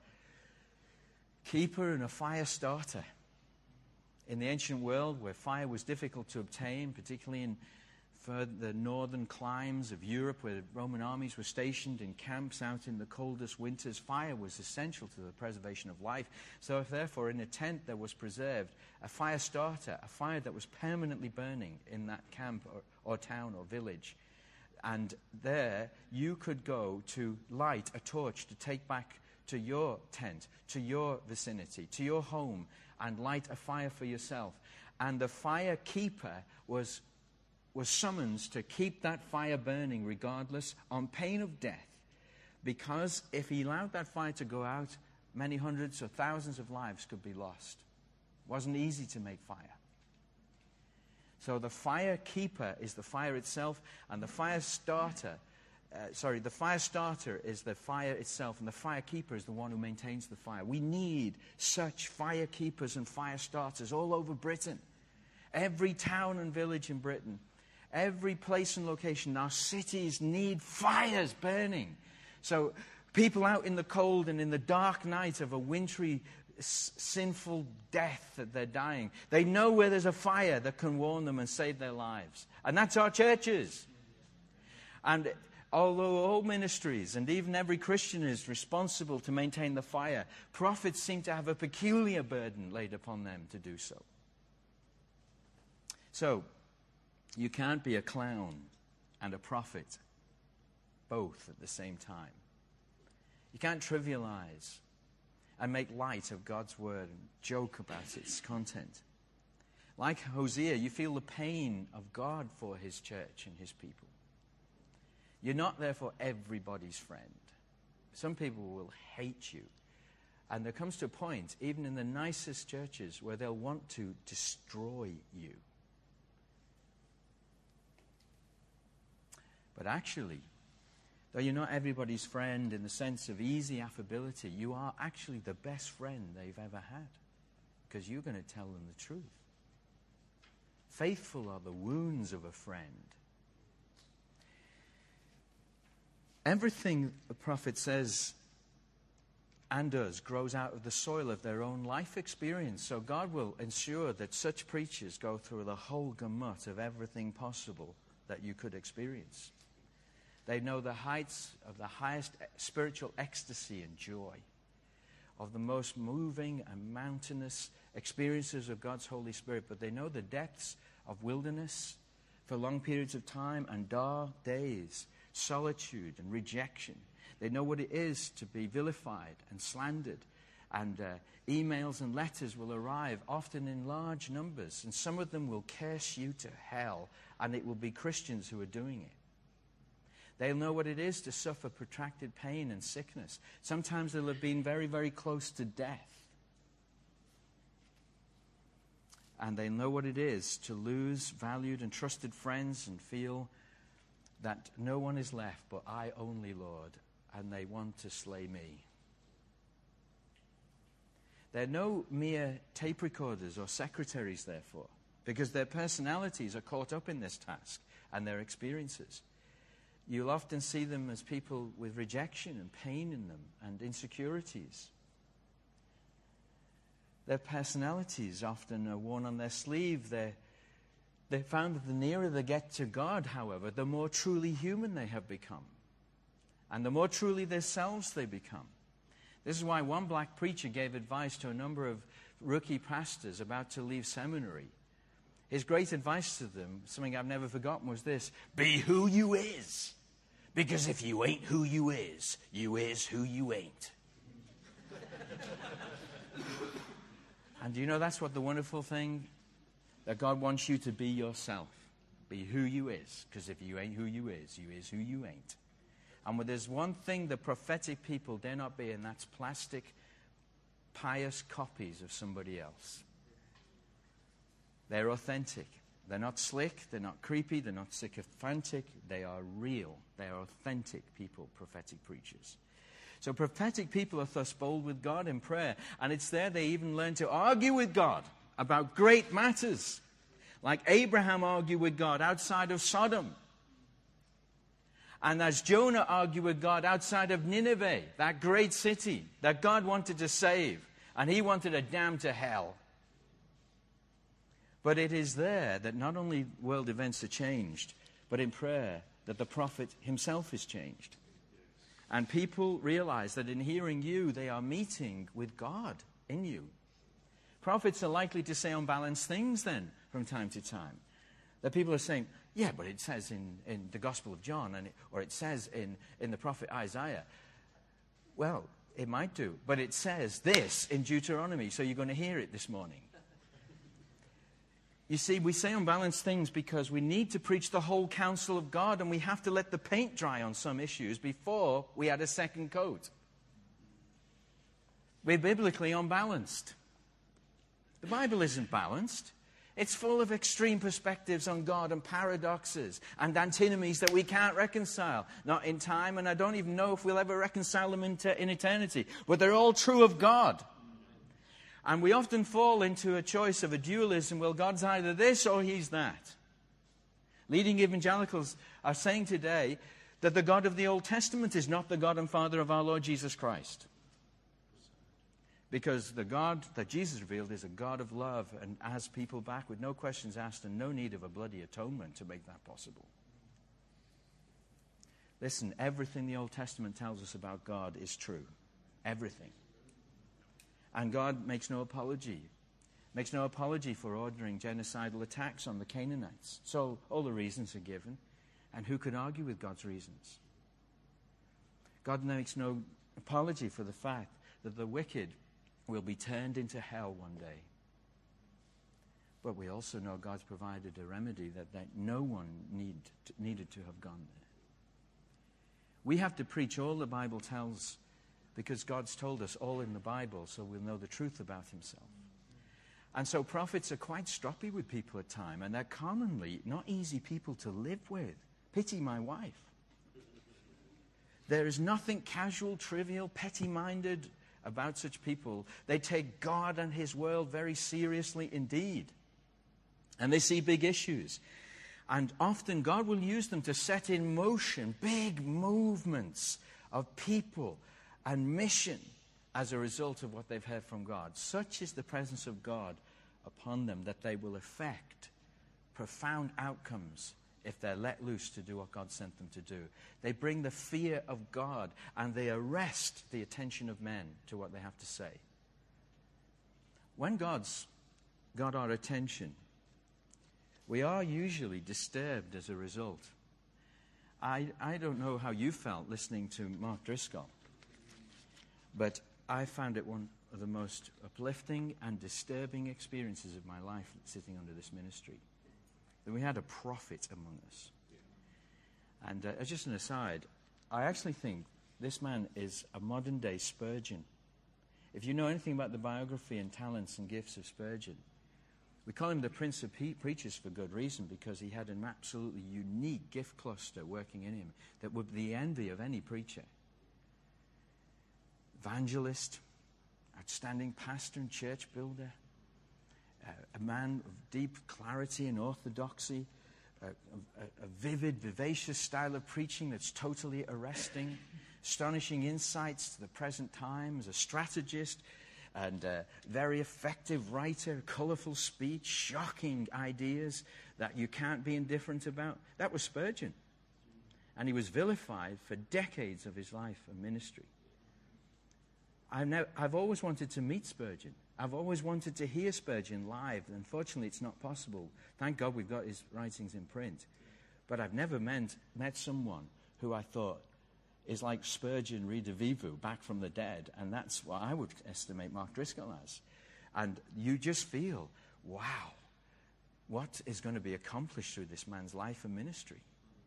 Speaker 2: keeper and a fire starter. In the ancient world, where fire was difficult to obtain, particularly in the northern climes of Europe, where the Roman armies were stationed in camps out in the coldest winters, fire was essential to the preservation of life. So if therefore in a tent there was preserved a fire starter, a fire that was permanently burning in that camp or, or town or village, and there you could go to light a torch to take back to your tent, to your vicinity, to your home, and light a fire for yourself. And the fire keeper was was summoned to keep that fire burning regardless, on pain of death, because if he allowed that fire to go out, many hundreds or thousands of lives could be lost. It wasn't easy to make fire. So the fire keeper is the fire itself, and the fire starter, uh, sorry, the fire starter is the fire itself, and the fire keeper is the one who maintains the fire. We need such fire keepers and fire starters all over Britain. Every town and village in Britain, every place and location, our cities need fires burning. So people out in the cold and in the dark night of a wintry, s- sinful death that they're dying, they know where there's a fire that can warn them and save their lives. And that's our churches. And although all ministries and even every Christian is responsible to maintain the fire, prophets seem to have a peculiar burden laid upon them to do so. So, you can't be a clown and a prophet both at the same time. You can't trivialize and make light of God's word and joke about its content. Like Hosea, you feel the pain of God for his church and his people. You're not therefore everybody's friend. Some people will hate you And there comes to a point, even in the nicest churches, where they'll want to destroy you. But actually, though you're not everybody's friend in the sense of easy affability, you are actually the best friend they've ever had, because you're going to tell them the truth. Faithful are the wounds of a friend. Everything the prophet says and does grows out of the soil of their own life experience. So God will ensure that such preachers go through the whole gamut of everything possible that you could experience. They know the heights of the highest spiritual ecstasy and joy, of the most moving and mountainous experiences of God's Holy Spirit, but they know the depths of wilderness for long periods of time and dark days, solitude and rejection. They know what it is to be vilified and slandered, and uh, emails and letters will arrive, often in large numbers, and some of them will curse you to hell, and it will be Christians who are doing it. They'll know what it is to suffer protracted pain and sickness. Sometimes they'll have been very, very close to death. And they know what it is to lose valued and trusted friends and feel that no one is left but I only, Lord, and they want to slay me. They're no mere tape recorders or secretaries, therefore, because their personalities are caught up in this task and their experiences. You'll often see them as people with rejection and pain in them and insecurities. Their personalities often are worn on their sleeve. They're, they found that the nearer they get to God, however, the more truly human they have become. And the more truly themselves they become. This is why one black preacher gave advice to a number of rookie pastors about to leave seminary. His great advice to them, something I've never forgotten, was this: be who you is. Because if you ain't who you is, you is who you ain't. And do you know that's what the wonderful thing? That God wants you to be yourself. Be who you is. Because if you ain't who you is, you is who you ain't. And when there's one thing the prophetic people dare not be, and that's plastic, pious copies of somebody else. They're authentic. They're not slick, they're not creepy, they're not sycophantic. They are real. They are authentic people, prophetic preachers. So prophetic people are thus bold with God in prayer. And it's there they even learn to argue with God about great matters. Like Abraham argued with God outside of Sodom. And as Jonah argued with God outside of Nineveh, that great city that God wanted to save. And he wanted to damn to hell. But it is there that not only world events are changed, but in prayer that the prophet himself is changed. And people realize that in hearing you, they are meeting with God in you. Prophets are likely to say unbalanced things then from time to time. That people are saying, yeah, but it says in, in the Gospel of John, and it, or it says in, in the prophet Isaiah. Well, it might do, but it says this in Deuteronomy, so you're going to hear it this morning. You see, we say unbalanced things because we need to preach the whole counsel of God, and we have to let the paint dry on some issues before we add a second coat. We're biblically unbalanced. The Bible isn't balanced. It's full of extreme perspectives on God and paradoxes and antinomies that we can't reconcile. Not in time, and I don't even know if we'll ever reconcile them in, in eternity. But they're all true of God. And we often fall into a choice of a dualism. Well, God's either this or he's that. Leading evangelicals are saying today that the God of the Old Testament is not the God and Father of our Lord Jesus Christ. Because the God that Jesus revealed is a God of love and has people back with no questions asked and no need of a bloody atonement to make that possible. Listen, everything the Old Testament tells us about God is true. Everything. And God makes no apology. Makes no apology for ordering genocidal attacks on the Canaanites. So all the reasons are given. And who could argue with God's reasons? God makes no apology for the fact that the wicked will be turned into hell one day. But we also know God's provided a remedy that, that no one need, needed to have gone there. We have to preach all the Bible tells because God's told us all in the Bible, so we'll know the truth about himself. And so prophets are quite stroppy with people at times, and they're commonly not easy people to live with. Pity my wife. There is nothing casual, trivial, petty-minded about such people. They take God and his world very seriously indeed. And they see big issues. And often God will use them to set in motion big movements of people and mission as a result of what they've heard from God. Such is the presence of God upon them that they will affect profound outcomes if they're let loose to do what God sent them to do. They bring the fear of God and they arrest the attention of men to what they have to say. When God's got our attention, we are usually disturbed as a result. I, I don't know how you felt listening to Mark Driscoll, but I found it one of the most uplifting and disturbing experiences of my life sitting under this ministry. That we had a prophet among us. And uh, just an aside, I actually think this man is a modern-day Spurgeon. If you know anything about the biography and talents and gifts of Spurgeon, we call him the Prince of Pe- Preachers for good reason, because he had an absolutely unique gift cluster working in him that would be the envy of any preacher. Evangelist, outstanding pastor and church builder, uh, a man of deep clarity and orthodoxy, uh, a, a vivid, vivacious style of preaching that's totally arresting, astonishing insights to the present times, a strategist and a very effective writer, colourful speech, shocking ideas that you can't be indifferent about. That was Spurgeon. And he was vilified for decades of his life and ministry. I've, now, I've always wanted to meet Spurgeon. I've always wanted to hear Spurgeon live. Unfortunately, it's not possible. Thank God we've got his writings in print. But I've never met, met someone who I thought is like Spurgeon redivivu, back from the dead. And that's what I would estimate Mark Driscoll as. And you just feel, wow, what is going to be accomplished through this man's life and ministry?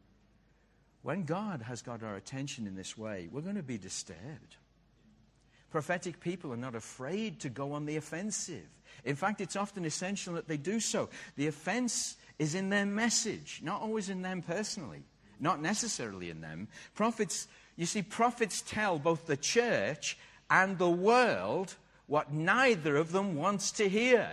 Speaker 2: When God has got our attention in this way, we're going to be disturbed. Prophetic people are not afraid to go on the offensive. In fact, it's often essential that they do so. The offense is in their message, not always in them personally, not necessarily in them. Prophets, you see, prophets tell both the church and the world what neither of them wants to hear.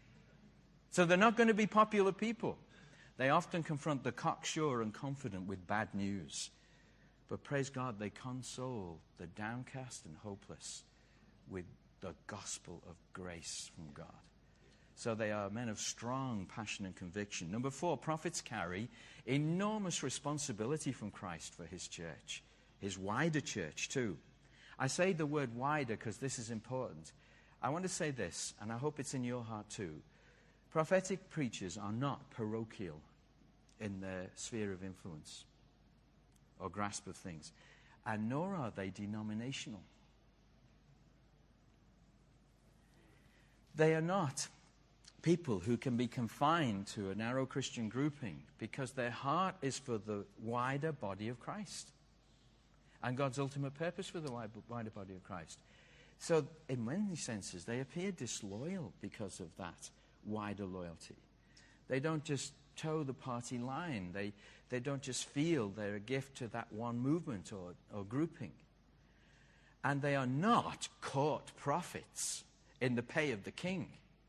Speaker 2: So they're not going to be popular people. They often confront the cocksure and confident with bad news. But praise God, they console the downcast and hopeless with the gospel of grace from God. So they are men of strong passion and conviction. Number four, prophets carry enormous responsibility from Christ for his church, his wider church too. I say the word wider because this is important. I want to say this, and I hope it's in your heart too. Prophetic preachers are not parochial in their sphere of influence or grasp of things, and nor are they denominational. They are not people who can be confined to a narrow Christian grouping because their heart is for the wider body of Christ and God's ultimate purpose for the wider body of Christ. So in many senses, they appear disloyal because of that wider loyalty. They don't just toe the party line. They, they don't just feel they're a gift to that one movement or, or grouping. And they are not court prophets in the pay of the king.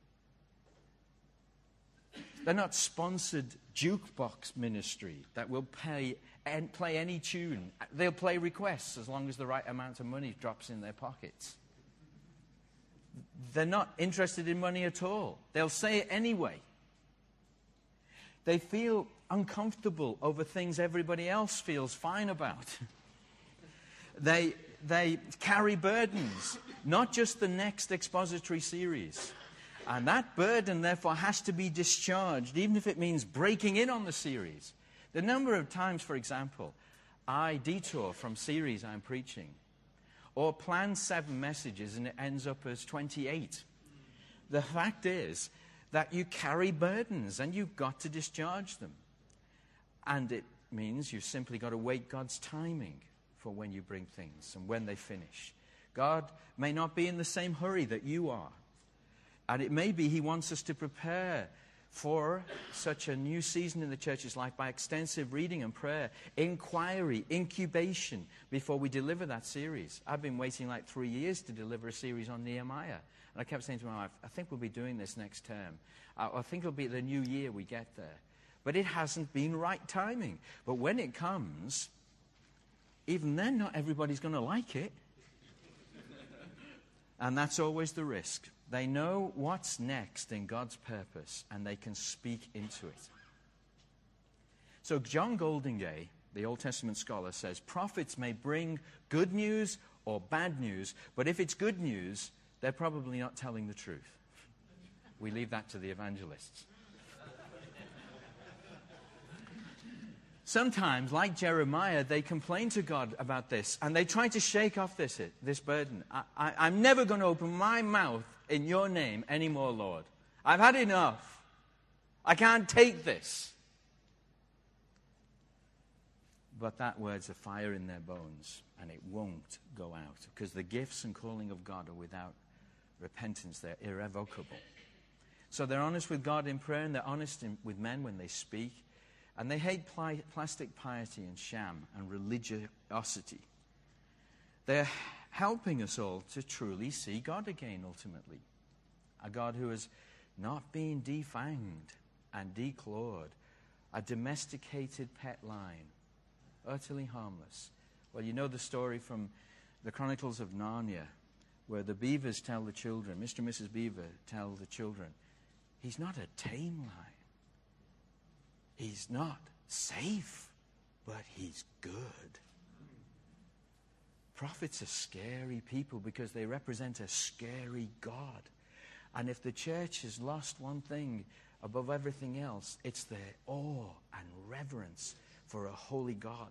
Speaker 2: They're not sponsored jukebox ministry that will pay and play any tune. They'll play requests as long as the right amount of money drops in their pockets. They're not interested in money at all. They'll say it anyway. They feel uncomfortable over things everybody else feels fine about. They, they carry burdens, not just the next expository series. And that burden, therefore, has to be discharged, even if it means breaking in on the series. The number of times, for example, I detour from series I'm preaching, or plan seven messages and it ends up as twenty-eight. The fact is that you carry burdens and you've got to discharge them. And it means you've simply got to wait God's timing for when you bring things and when they finish. God may not be in the same hurry that you are. And it may be he wants us to prepare for such a new season in the church's life by extensive reading and prayer, inquiry, incubation, before we deliver that series. I've been waiting like three years to deliver a series on Nehemiah. And I kept saying to my wife, I think we'll be doing this next term. I, I think it'll be the new year we get there. But it hasn't been right timing. But when it comes, even then not everybody's going to like it. And that's always the risk. They know what's next in God's purpose, and they can speak into it. So John Goldingay, the Old Testament scholar, says, prophets may bring good news or bad news, but if it's good news, they're probably not telling the truth. We leave that to the evangelists. Sometimes, like Jeremiah, they complain to God about this, and they try to shake off this, this burden. I, I, I'm never going to open my mouth in your name anymore, Lord. I've had enough. I can't take this. But that word's a fire in their bones, and it won't go out, because the gifts and calling of God are without repentance. They're irrevocable. So they're honest with God in prayer, and they're honest in, with men when they speak. And they hate pli- plastic piety and sham and religiosity. They're helping us all to truly see God again, ultimately. A God who has not been defanged and declawed. A domesticated pet lion. Utterly harmless. Well, you know the story from the Chronicles of Narnia, where the beavers tell the children, Mister and Missus Beaver tell the children, he's not a tame lion. He's not safe, but he's good. Prophets are scary people because they represent a scary God. And if the church has lost one thing above everything else, it's their awe and reverence for a holy God.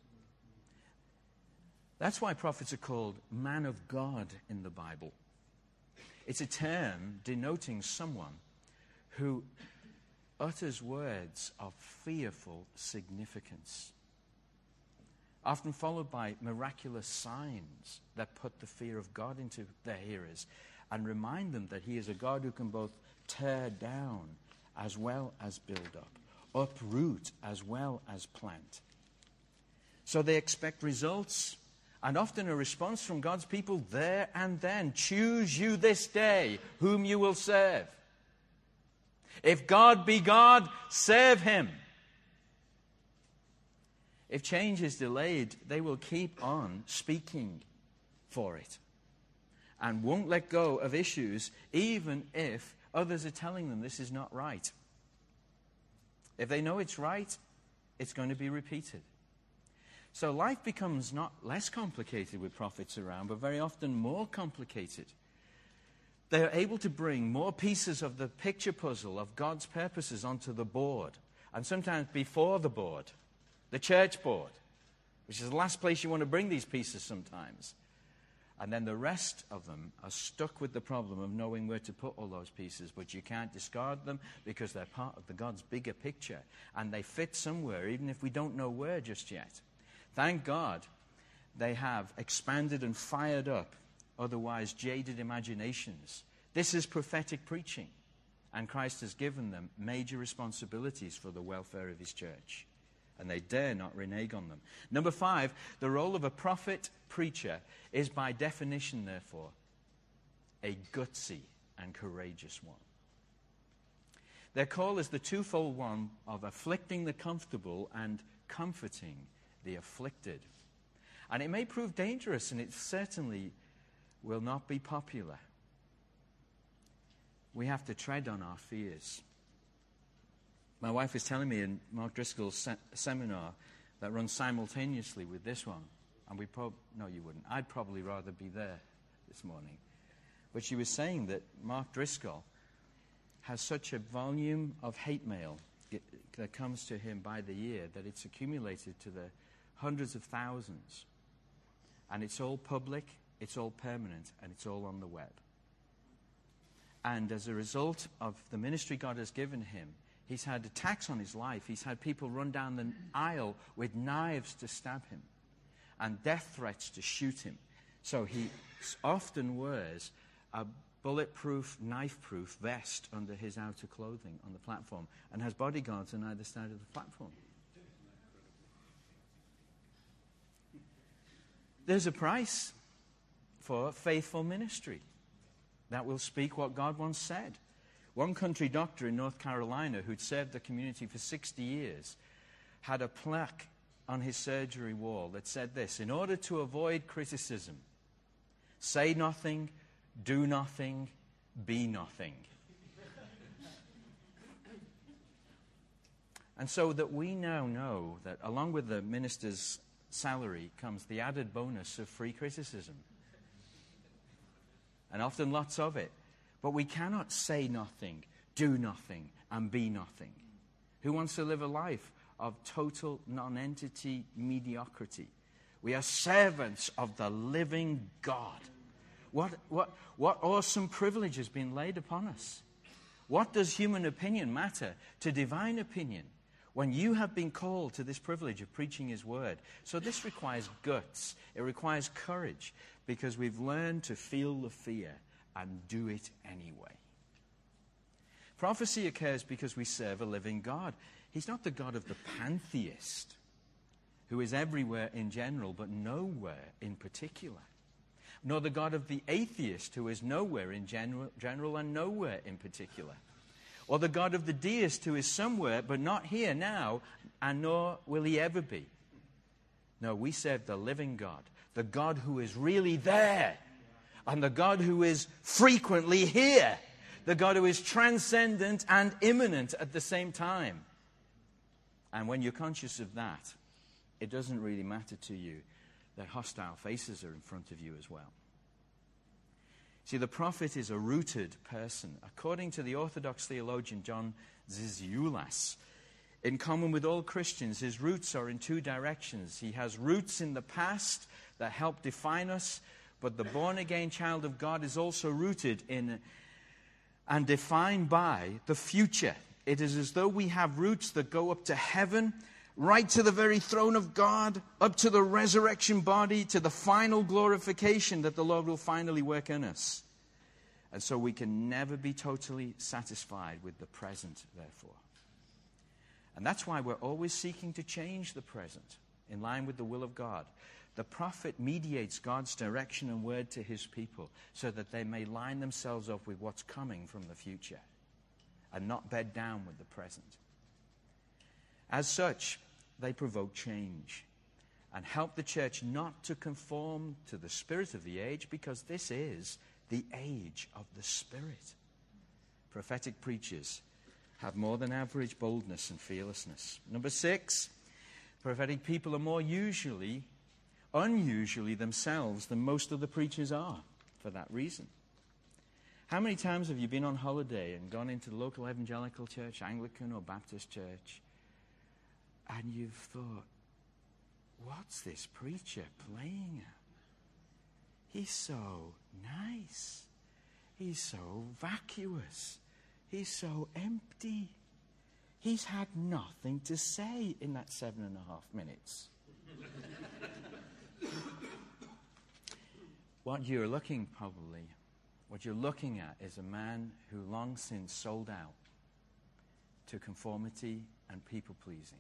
Speaker 2: That's why prophets are called man of God in the Bible. It's a term denoting someone who utters words of fearful significance, often followed by miraculous signs that put the fear of God into their hearers and remind them that he is a God who can both tear down as well as build up, uproot as well as plant. So they expect results, and often a response from God's people there and then. Choose you this day whom you will serve. If God be God, serve him. If change is delayed, they will keep on speaking for it and won't let go of issues even if others are telling them this is not right. If they know it's right, it's going to be repeated. So life becomes not less complicated with prophets around, but very often more complicated. They are able to bring more pieces of the picture puzzle of God's purposes onto the board, and sometimes before the board, the church board, which is the last place you want to bring these pieces sometimes. And then the rest of them are stuck with the problem of knowing where to put all those pieces, but you can't discard them because they're part of the God's bigger picture, and they fit somewhere, even if we don't know where just yet. Thank God they have expanded and fired up otherwise jaded imaginations. This is prophetic preaching, and Christ has given them major responsibilities for the welfare of his church, and they dare not renege on them. Number five, the role of a prophet preacher is by definition, therefore, a gutsy and courageous one. Their call is the twofold one of afflicting the comfortable and comforting the afflicted. And it may prove dangerous, and it certainly will not be popular. We have to tread on our fears. My wife was telling me in Mark Driscoll's se- seminar that runs simultaneously with this one, and we probably, no you wouldn't, I'd probably rather be there this morning. But she was saying that Mark Driscoll has such a volume of hate mail that comes to him by the year that it's accumulated to the hundreds of thousands. And it's all public, it's all permanent, and it's all on the web. And as a result of the ministry God has given him, he's had attacks on his life. He's had people run down the aisle with knives to stab him and death threats to shoot him. So he often wears a bulletproof, knife-proof vest under his outer clothing on the platform and has bodyguards on either side of the platform. There's a price for faithful ministry that will speak what God once said. One country doctor in North Carolina who'd served the community for sixty years had a plaque on his surgery wall that said this: in order to avoid criticism, say nothing, do nothing, be nothing. And so that we now know that along with the minister's salary comes the added bonus of free criticism. And often lots of it. But we cannot say nothing, do nothing, and be nothing. Who wants to live a life of total non-entity mediocrity? We are servants of the living God. What, what, what awesome privilege has been laid upon us? What does human opinion matter to divine opinion when you have been called to this privilege of preaching His word? So this requires guts. It requires courage, because we've learned to feel the fear and do it anyway. Prophecy occurs because we serve a living God. He's not the God of the pantheist, who is everywhere in general but nowhere in particular. Nor the God of the atheist, who is nowhere in general, general and nowhere in particular. Or the God of the deist, who is somewhere but not here now, and nor will He ever be. No, we serve the living God, the God who is really there, and the God who is frequently here, the God who is transcendent and immanent at the same time. And when you're conscious of that, it doesn't really matter to you that hostile faces are in front of you as well. See, the prophet is a rooted person. According to the Orthodox theologian John Zizioulas, in common with all Christians, his roots are in two directions. He has roots in the past that help define us, but the born-again child of God is also rooted in and defined by the future. It is as though we have roots that go up to heaven, right to the very throne of God, up to the resurrection body, to the final glorification that the Lord will finally work in us. And so we can never be totally satisfied with the present, therefore. And that's why we're always seeking to change the present in line with the will of God. The prophet mediates God's direction and word to His people so that they may line themselves up with what's coming from the future and not bed down with the present. As such, they provoke change and help the church not to conform to the spirit of the age, because this is the age of the Spirit. Prophetic preachers have more than average boldness and fearlessness. Number six, prophetic people are more usually, unusually themselves than most of the preachers are for that reason. How many times have you been on holiday and gone into the local evangelical church, Anglican or Baptist church, and you've thought, what's this preacher playing at? He's so nice. He's so vacuous. He's so empty. He's had nothing to say in that seven and a half minutes. What you're looking probably, what you're looking at is a man who long since sold out to conformity and people-pleasing.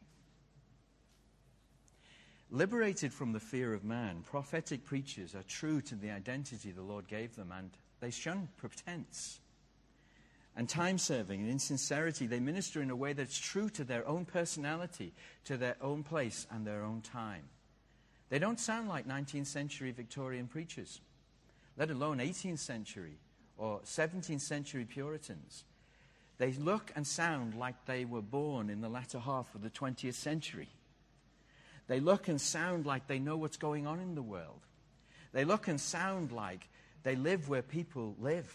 Speaker 2: Liberated from the fear of man, prophetic preachers are true to the identity the Lord gave them, and they shun pretense and time-serving and insincerity. They minister in a way that's true to their own personality, to their own place and their own time. They don't sound like nineteenth century Victorian preachers, let alone eighteenth century or seventeenth century Puritans. They look and sound like they were born in the latter half of the twentieth century. They look and sound like they know what's going on in the world. They look and sound like they live where people live.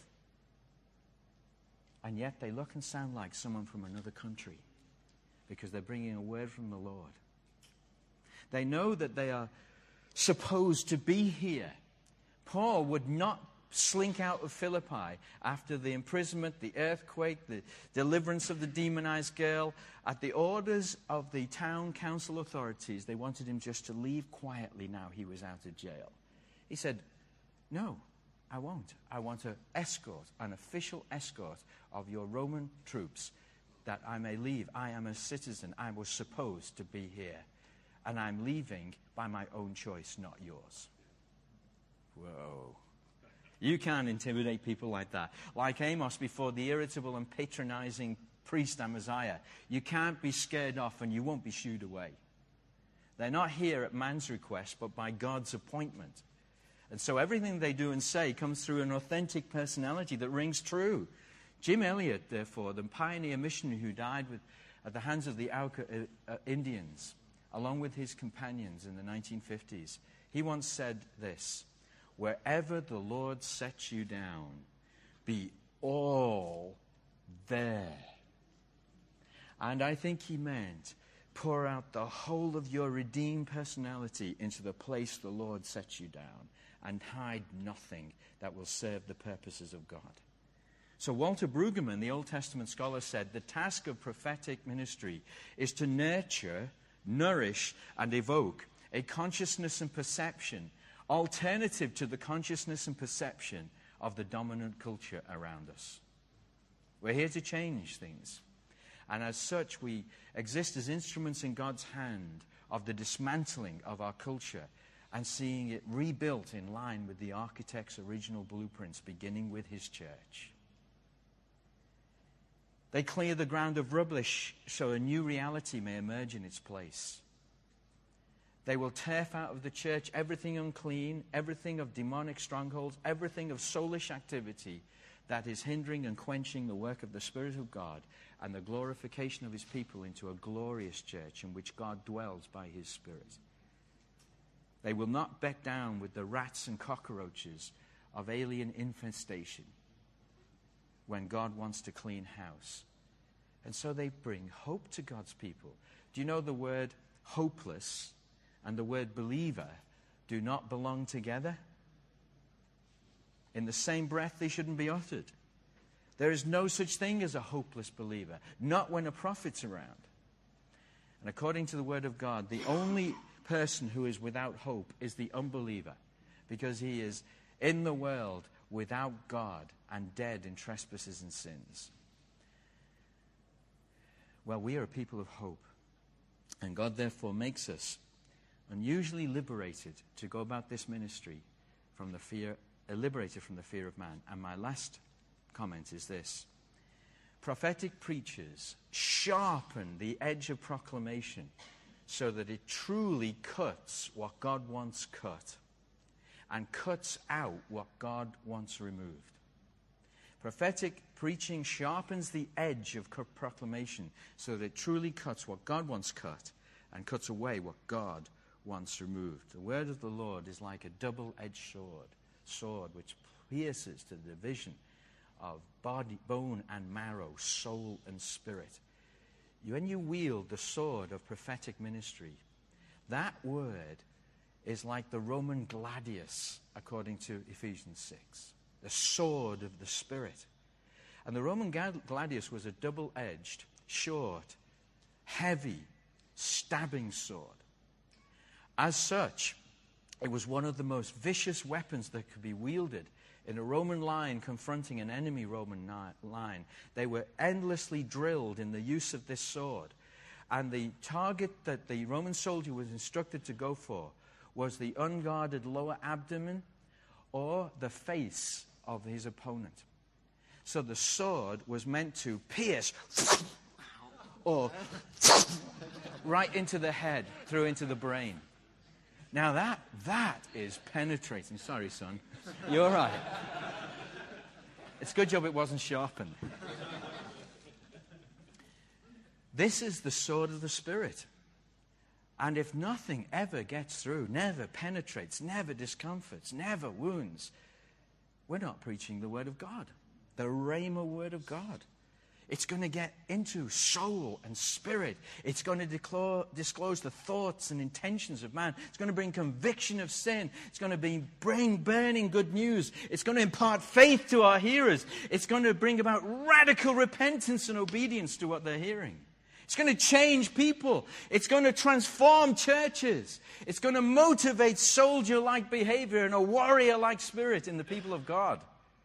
Speaker 2: And yet they look and sound like someone from another country, because they're bringing a word from the Lord. They know that they are supposed to be here. Paul would not slink out of Philippi after the imprisonment, the earthquake, the deliverance of the demonized girl. At the orders of the town council authorities, they wanted him just to leave quietly now he was out of jail. He said, No, I won't. I want an escort, an official escort of your Roman troops, that I may leave. I am a citizen. I was supposed to be here. And I'm leaving by my own choice, not yours. Whoa. You can't intimidate people like that. Like Amos before the irritable and patronizing priest Amaziah. You can't be scared off and you won't be shooed away. They're not here at man's request, but by God's appointment. And so everything they do and say comes through an authentic personality that rings true. Jim Elliot, therefore, the pioneer missionary who died with, at the hands of the Auca uh, uh, Indians, along with his companions in the nineteen fifties, he once said this: wherever the Lord sets you down, be all there. And I think he meant, pour out the whole of your redeemed personality into the place the Lord sets you down, and hide nothing that will serve the purposes of God. So Walter Brueggemann, the Old Testament scholar, said the task of prophetic ministry is to nurture, nourish, and evoke a consciousness and perception alternative to the consciousness and perception of the dominant culture around us. We're here to change things. And as such, we exist as instruments in God's hand of the dismantling of our culture and seeing it rebuilt in line with the architect's original blueprints, beginning with his church. They clear the ground of rubbish so a new reality may emerge in its place. They will turf out of the church everything unclean, everything of demonic strongholds, everything of soulish activity that is hindering and quenching the work of the Spirit of God and the glorification of his people into a glorious church in which God dwells by his Spirit. They will not bet down with the rats and cockroaches of alien infestation when God wants to clean house. And so they bring hope to God's people. Do you know the word hopeless and the word believer do not belong together? In the same breath, they shouldn't be uttered. There is no such thing as a hopeless believer, not when a prophet's around. And according to the word of God, the only person who is without hope is the unbeliever, because he is in the world without God and dead in trespasses and sins. Well, we are a people of hope, and God therefore makes us unusually liberated to go about this ministry from the fear, uh, liberated from the fear of man. And my last comment is this: prophetic preachers sharpen the edge of proclamation so that it truly cuts what God wants cut and cuts out what God wants removed. Prophetic preaching sharpens the edge of proclamation so that it truly cuts what God wants cut and cuts away what God wants removed. The word of the Lord is like a double-edged sword, sword which pierces to the division of body, bone and marrow, soul and spirit. When you wield the sword of prophetic ministry, that word is like the Roman gladius, according to Ephesians six, the sword of the Spirit. And the Roman gladius was a double-edged, short, heavy, stabbing sword. As such, it was one of the most vicious weapons that could be wielded in a Roman line confronting an enemy Roman line. They were endlessly drilled in the use of this sword. And the target that the Roman soldier was instructed to go for was the unguarded lower abdomen or the face of his opponent. So the sword was meant to pierce or right into the head, through into the brain. Now that, that is penetrating. Sorry, son. You're right. It's a good job it wasn't sharpened. This is the sword of the Spirit. And if nothing ever gets through, never penetrates, never discomforts, never wounds, we're not preaching the Word of God, the Rhema Word of God. It's going to get into soul and spirit. It's going to declare, disclose the thoughts and intentions of man. It's going to bring conviction of sin. It's going to be, bring burning good news. It's going to impart faith to our hearers. It's going to bring about radical repentance and obedience to what they're hearing. It's going to change people. It's going to transform churches. It's going to motivate soldier-like behavior and a warrior-like spirit in the people of God.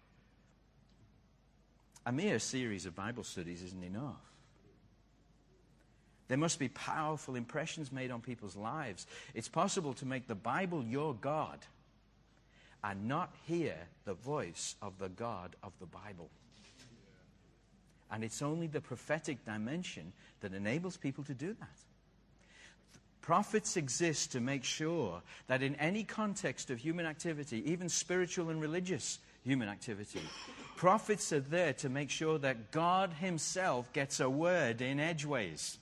Speaker 2: A mere series of Bible studies isn't enough. There must be powerful impressions made on people's lives. It's possible to make the Bible your God and not hear the voice of the God of the Bible. And it's only the prophetic dimension that enables people to do that. Prophets exist to make sure that in any context of human activity, even spiritual and religious human activity, prophets are there to make sure that God himself gets a word in edgeways.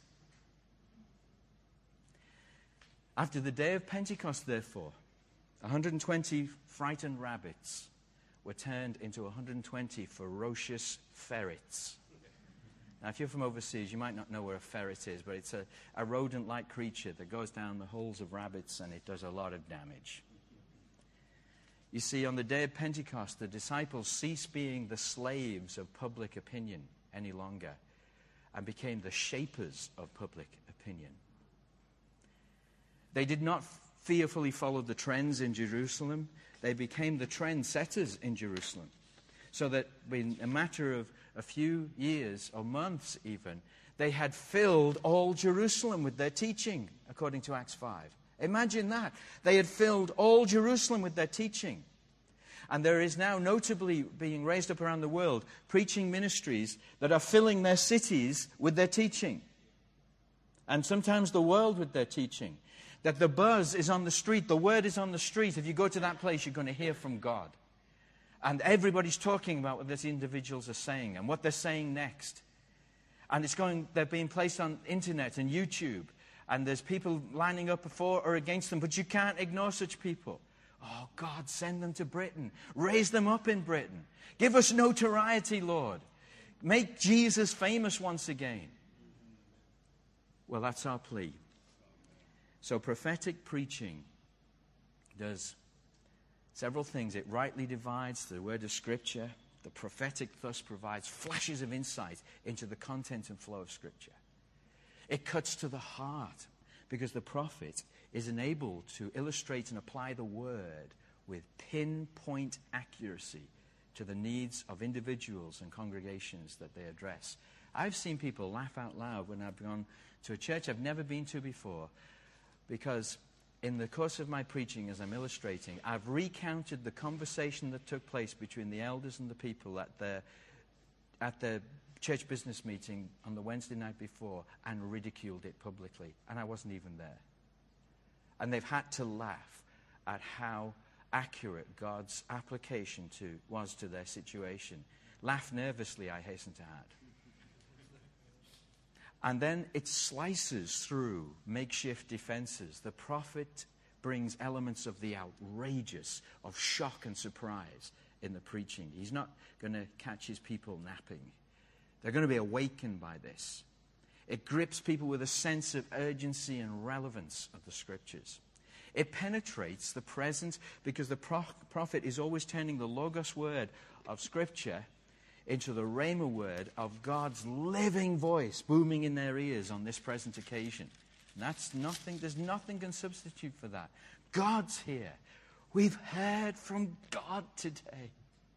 Speaker 2: After the day of Pentecost, therefore, one hundred twenty frightened rabbits were turned into one hundred twenty ferocious ferrets. Now, if you're from overseas, you might not know where a ferret is, but it's a, a rodent-like creature that goes down the holes of rabbits, and it does a lot of damage. You see, on the day of Pentecost, the disciples ceased being the slaves of public opinion any longer and became the shapers of public opinion. They did not fearfully follow the trends in Jerusalem. They became the trendsetters in Jerusalem. So that in a matter of a few years or months even, they had filled all Jerusalem with their teaching, according to Acts five. Imagine that. They had filled all Jerusalem with their teaching. And there is now notably being raised up around the world preaching ministries that are filling their cities with their teaching. And sometimes the world with their teaching. That the buzz is on the street, the word is on the street. If you go to that place, you're going to hear from God. And everybody's talking about what these individuals are saying and what they're saying next. And it's going, they're being placed on internet and YouTube. And there's people lining up for or against them. But you can't ignore such people. Oh, God, send them to Britain. Raise them up in Britain. Give us notoriety, Lord. Make Jesus famous once again. Well, that's our plea. So prophetic preaching does several things. It rightly divides the word of Scripture. The prophetic thus provides flashes of insight into the content and flow of Scripture. It cuts to the heart because the prophet is enabled to illustrate and apply the word with pinpoint accuracy to the needs of individuals and congregations that they address. I've seen people laugh out loud when I've gone to a church I've never been to before, because in the course of my preaching, as I'm illustrating, I've recounted the conversation that took place between the elders and the people at the, at the church business meeting on the Wednesday night before and ridiculed it publicly. And I wasn't even there. And they've had to laugh at how accurate God's application to was to their situation. Laugh nervously, I hasten to add. And then it slices through makeshift defenses. The prophet brings elements of the outrageous, of shock and surprise in the preaching. He's not going to catch his people napping. They're going to be awakened by this. It grips people with a sense of urgency and relevance of the Scriptures. It penetrates the present because the pro- prophet is always turning the Logos word of Scripture into the Rhema word of God's living voice booming in their ears on this present occasion. And that's nothing, there's nothing can substitute for that. God's here. We've heard from God today.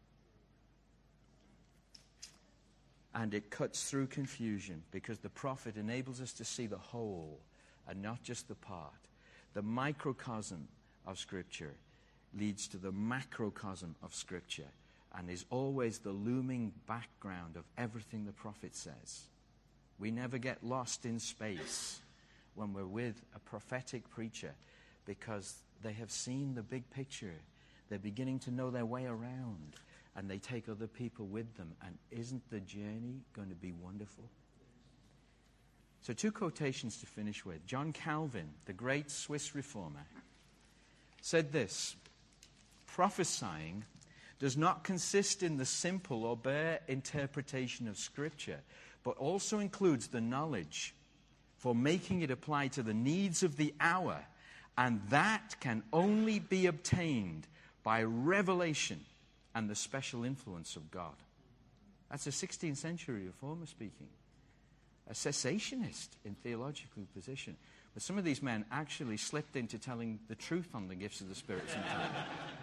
Speaker 2: And it cuts through confusion because the prophet enables us to see the whole and not just the part. The microcosm of Scripture leads to the macrocosm of Scripture and is always the looming background of everything the prophet says. We never get lost in space when we're with a prophetic preacher because they have seen the big picture. They're beginning to know their way around, and they take other people with them. And isn't the journey going to be wonderful? So two quotations to finish with. John Calvin, the great Swiss reformer, said this: prophesying does not consist in the simple or bare interpretation of Scripture, but also includes the knowledge for making it apply to the needs of the hour, and that can only be obtained by revelation and the special influence of God. That's a sixteenth century reformer speaking. a cessationist in theological position. But some of these men actually slipped into telling the truth on the gifts of the Spirit sometimes.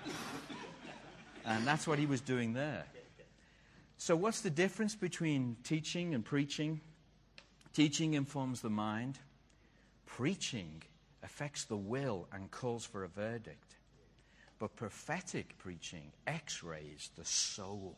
Speaker 2: And that's what he was doing there. So what's the difference between teaching and preaching? Teaching informs the mind. Preaching affects the will and calls for a verdict. But prophetic preaching x-rays the soul.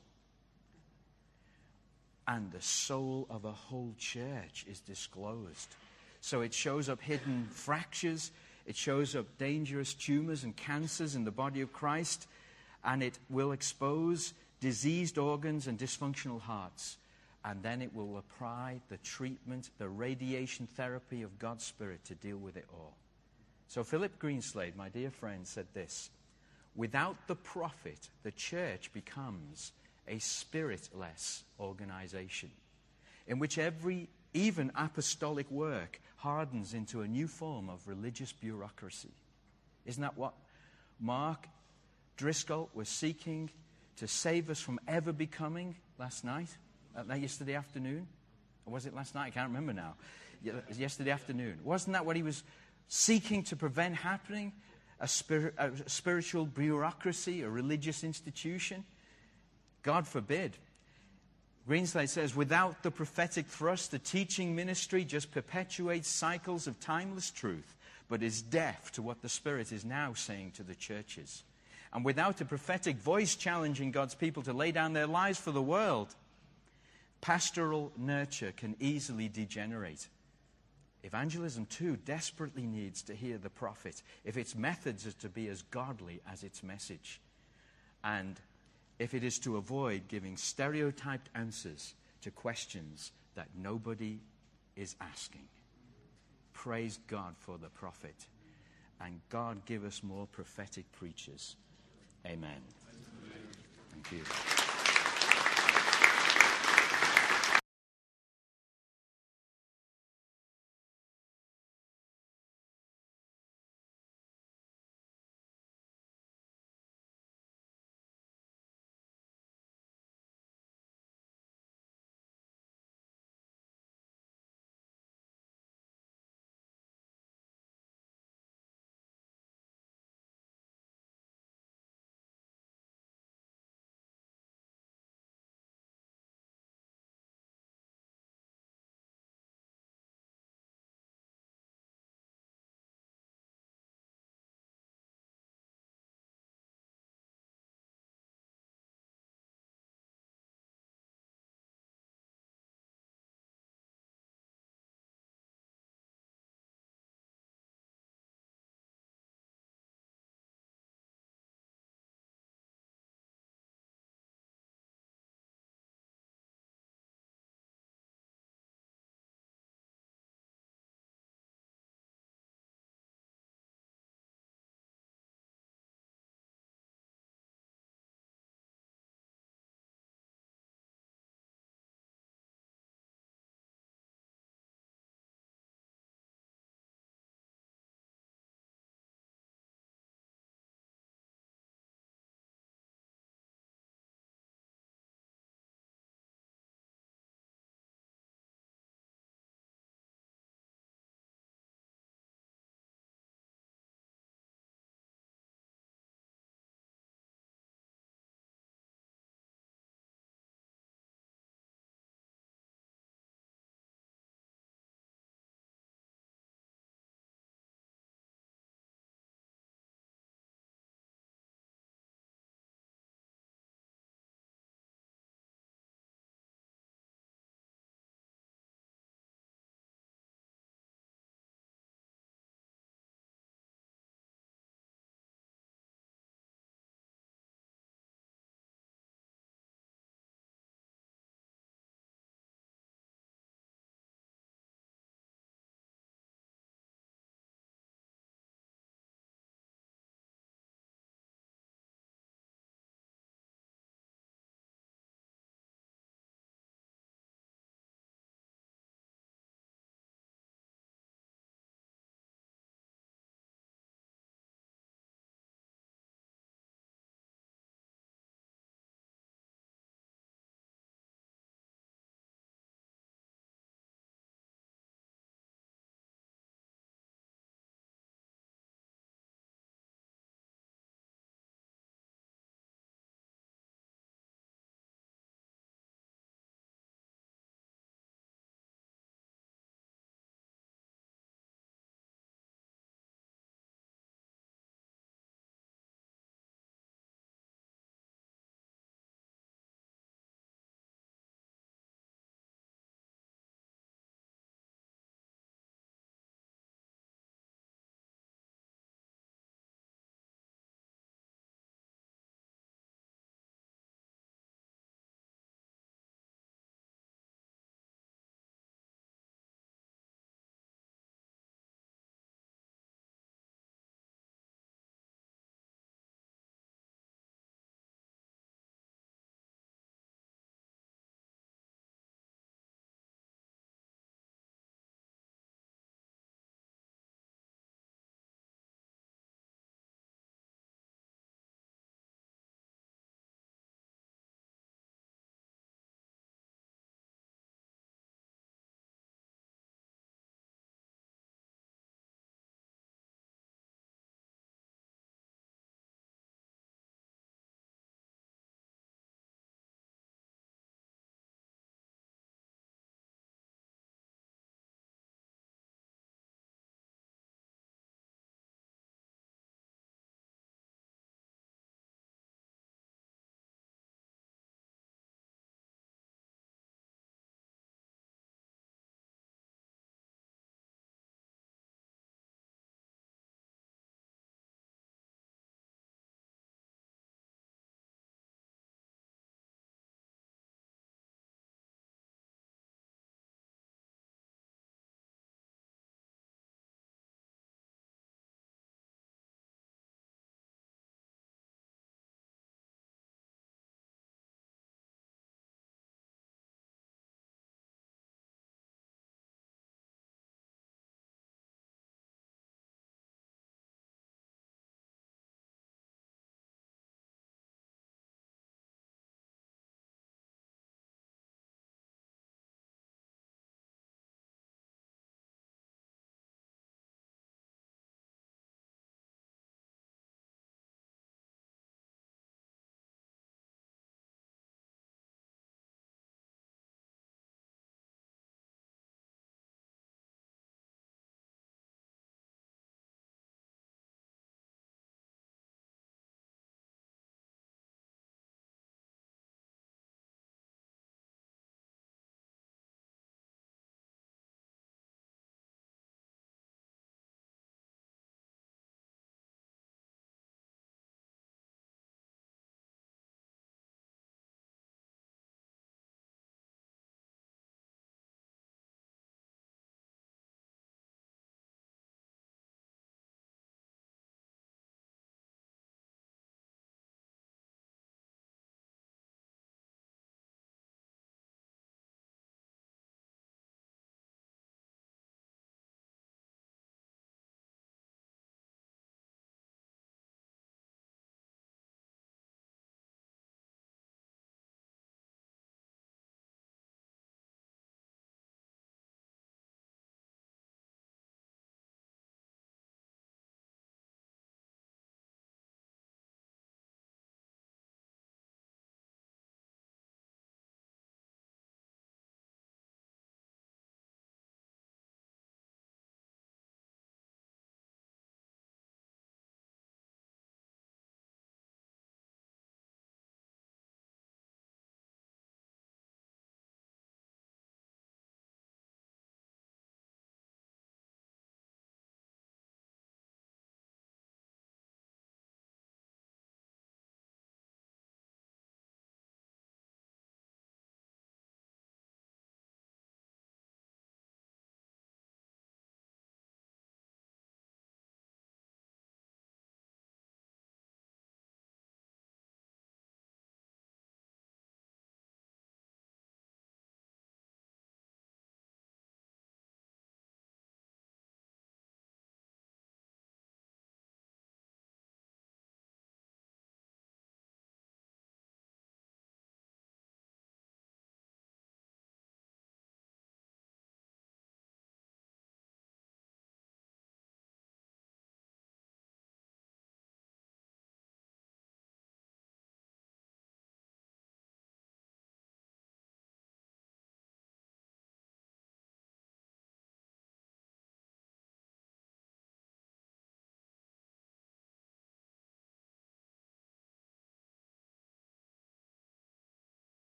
Speaker 2: And the soul of a whole church is disclosed. So it shows up hidden fractures. It shows up dangerous tumors and cancers in the body of Christ. And it will expose diseased organs and dysfunctional hearts. And then it will apply the treatment, the radiation therapy of God's Spirit to deal with it all. So Philip Greenslade, my dear friend, said this: without the prophet, the church becomes a spiritless organization in which every, even apostolic work, hardens into a new form of religious bureaucracy. Isn't that what Mark Driscoll was seeking to save us from ever becoming last night? Uh, yesterday afternoon? Or was it last night? I can't remember now. Yesterday afternoon. Wasn't that what he was seeking to prevent happening? A, spirit, a spiritual bureaucracy, a religious institution? God forbid. Greenslade says, without the prophetic thrust, the teaching ministry just perpetuates cycles of timeless truth, but is deaf to what the Spirit is now saying to the churches. And without a prophetic voice challenging God's people to lay down their lives for the world, pastoral nurture can easily degenerate. Evangelism, too, desperately needs to hear the prophet if its methods are to be as godly as its message. And if it is to avoid giving stereotyped answers to questions that nobody is asking. Praise God for the prophet. And God give us more prophetic preachers. Amen. Thank you.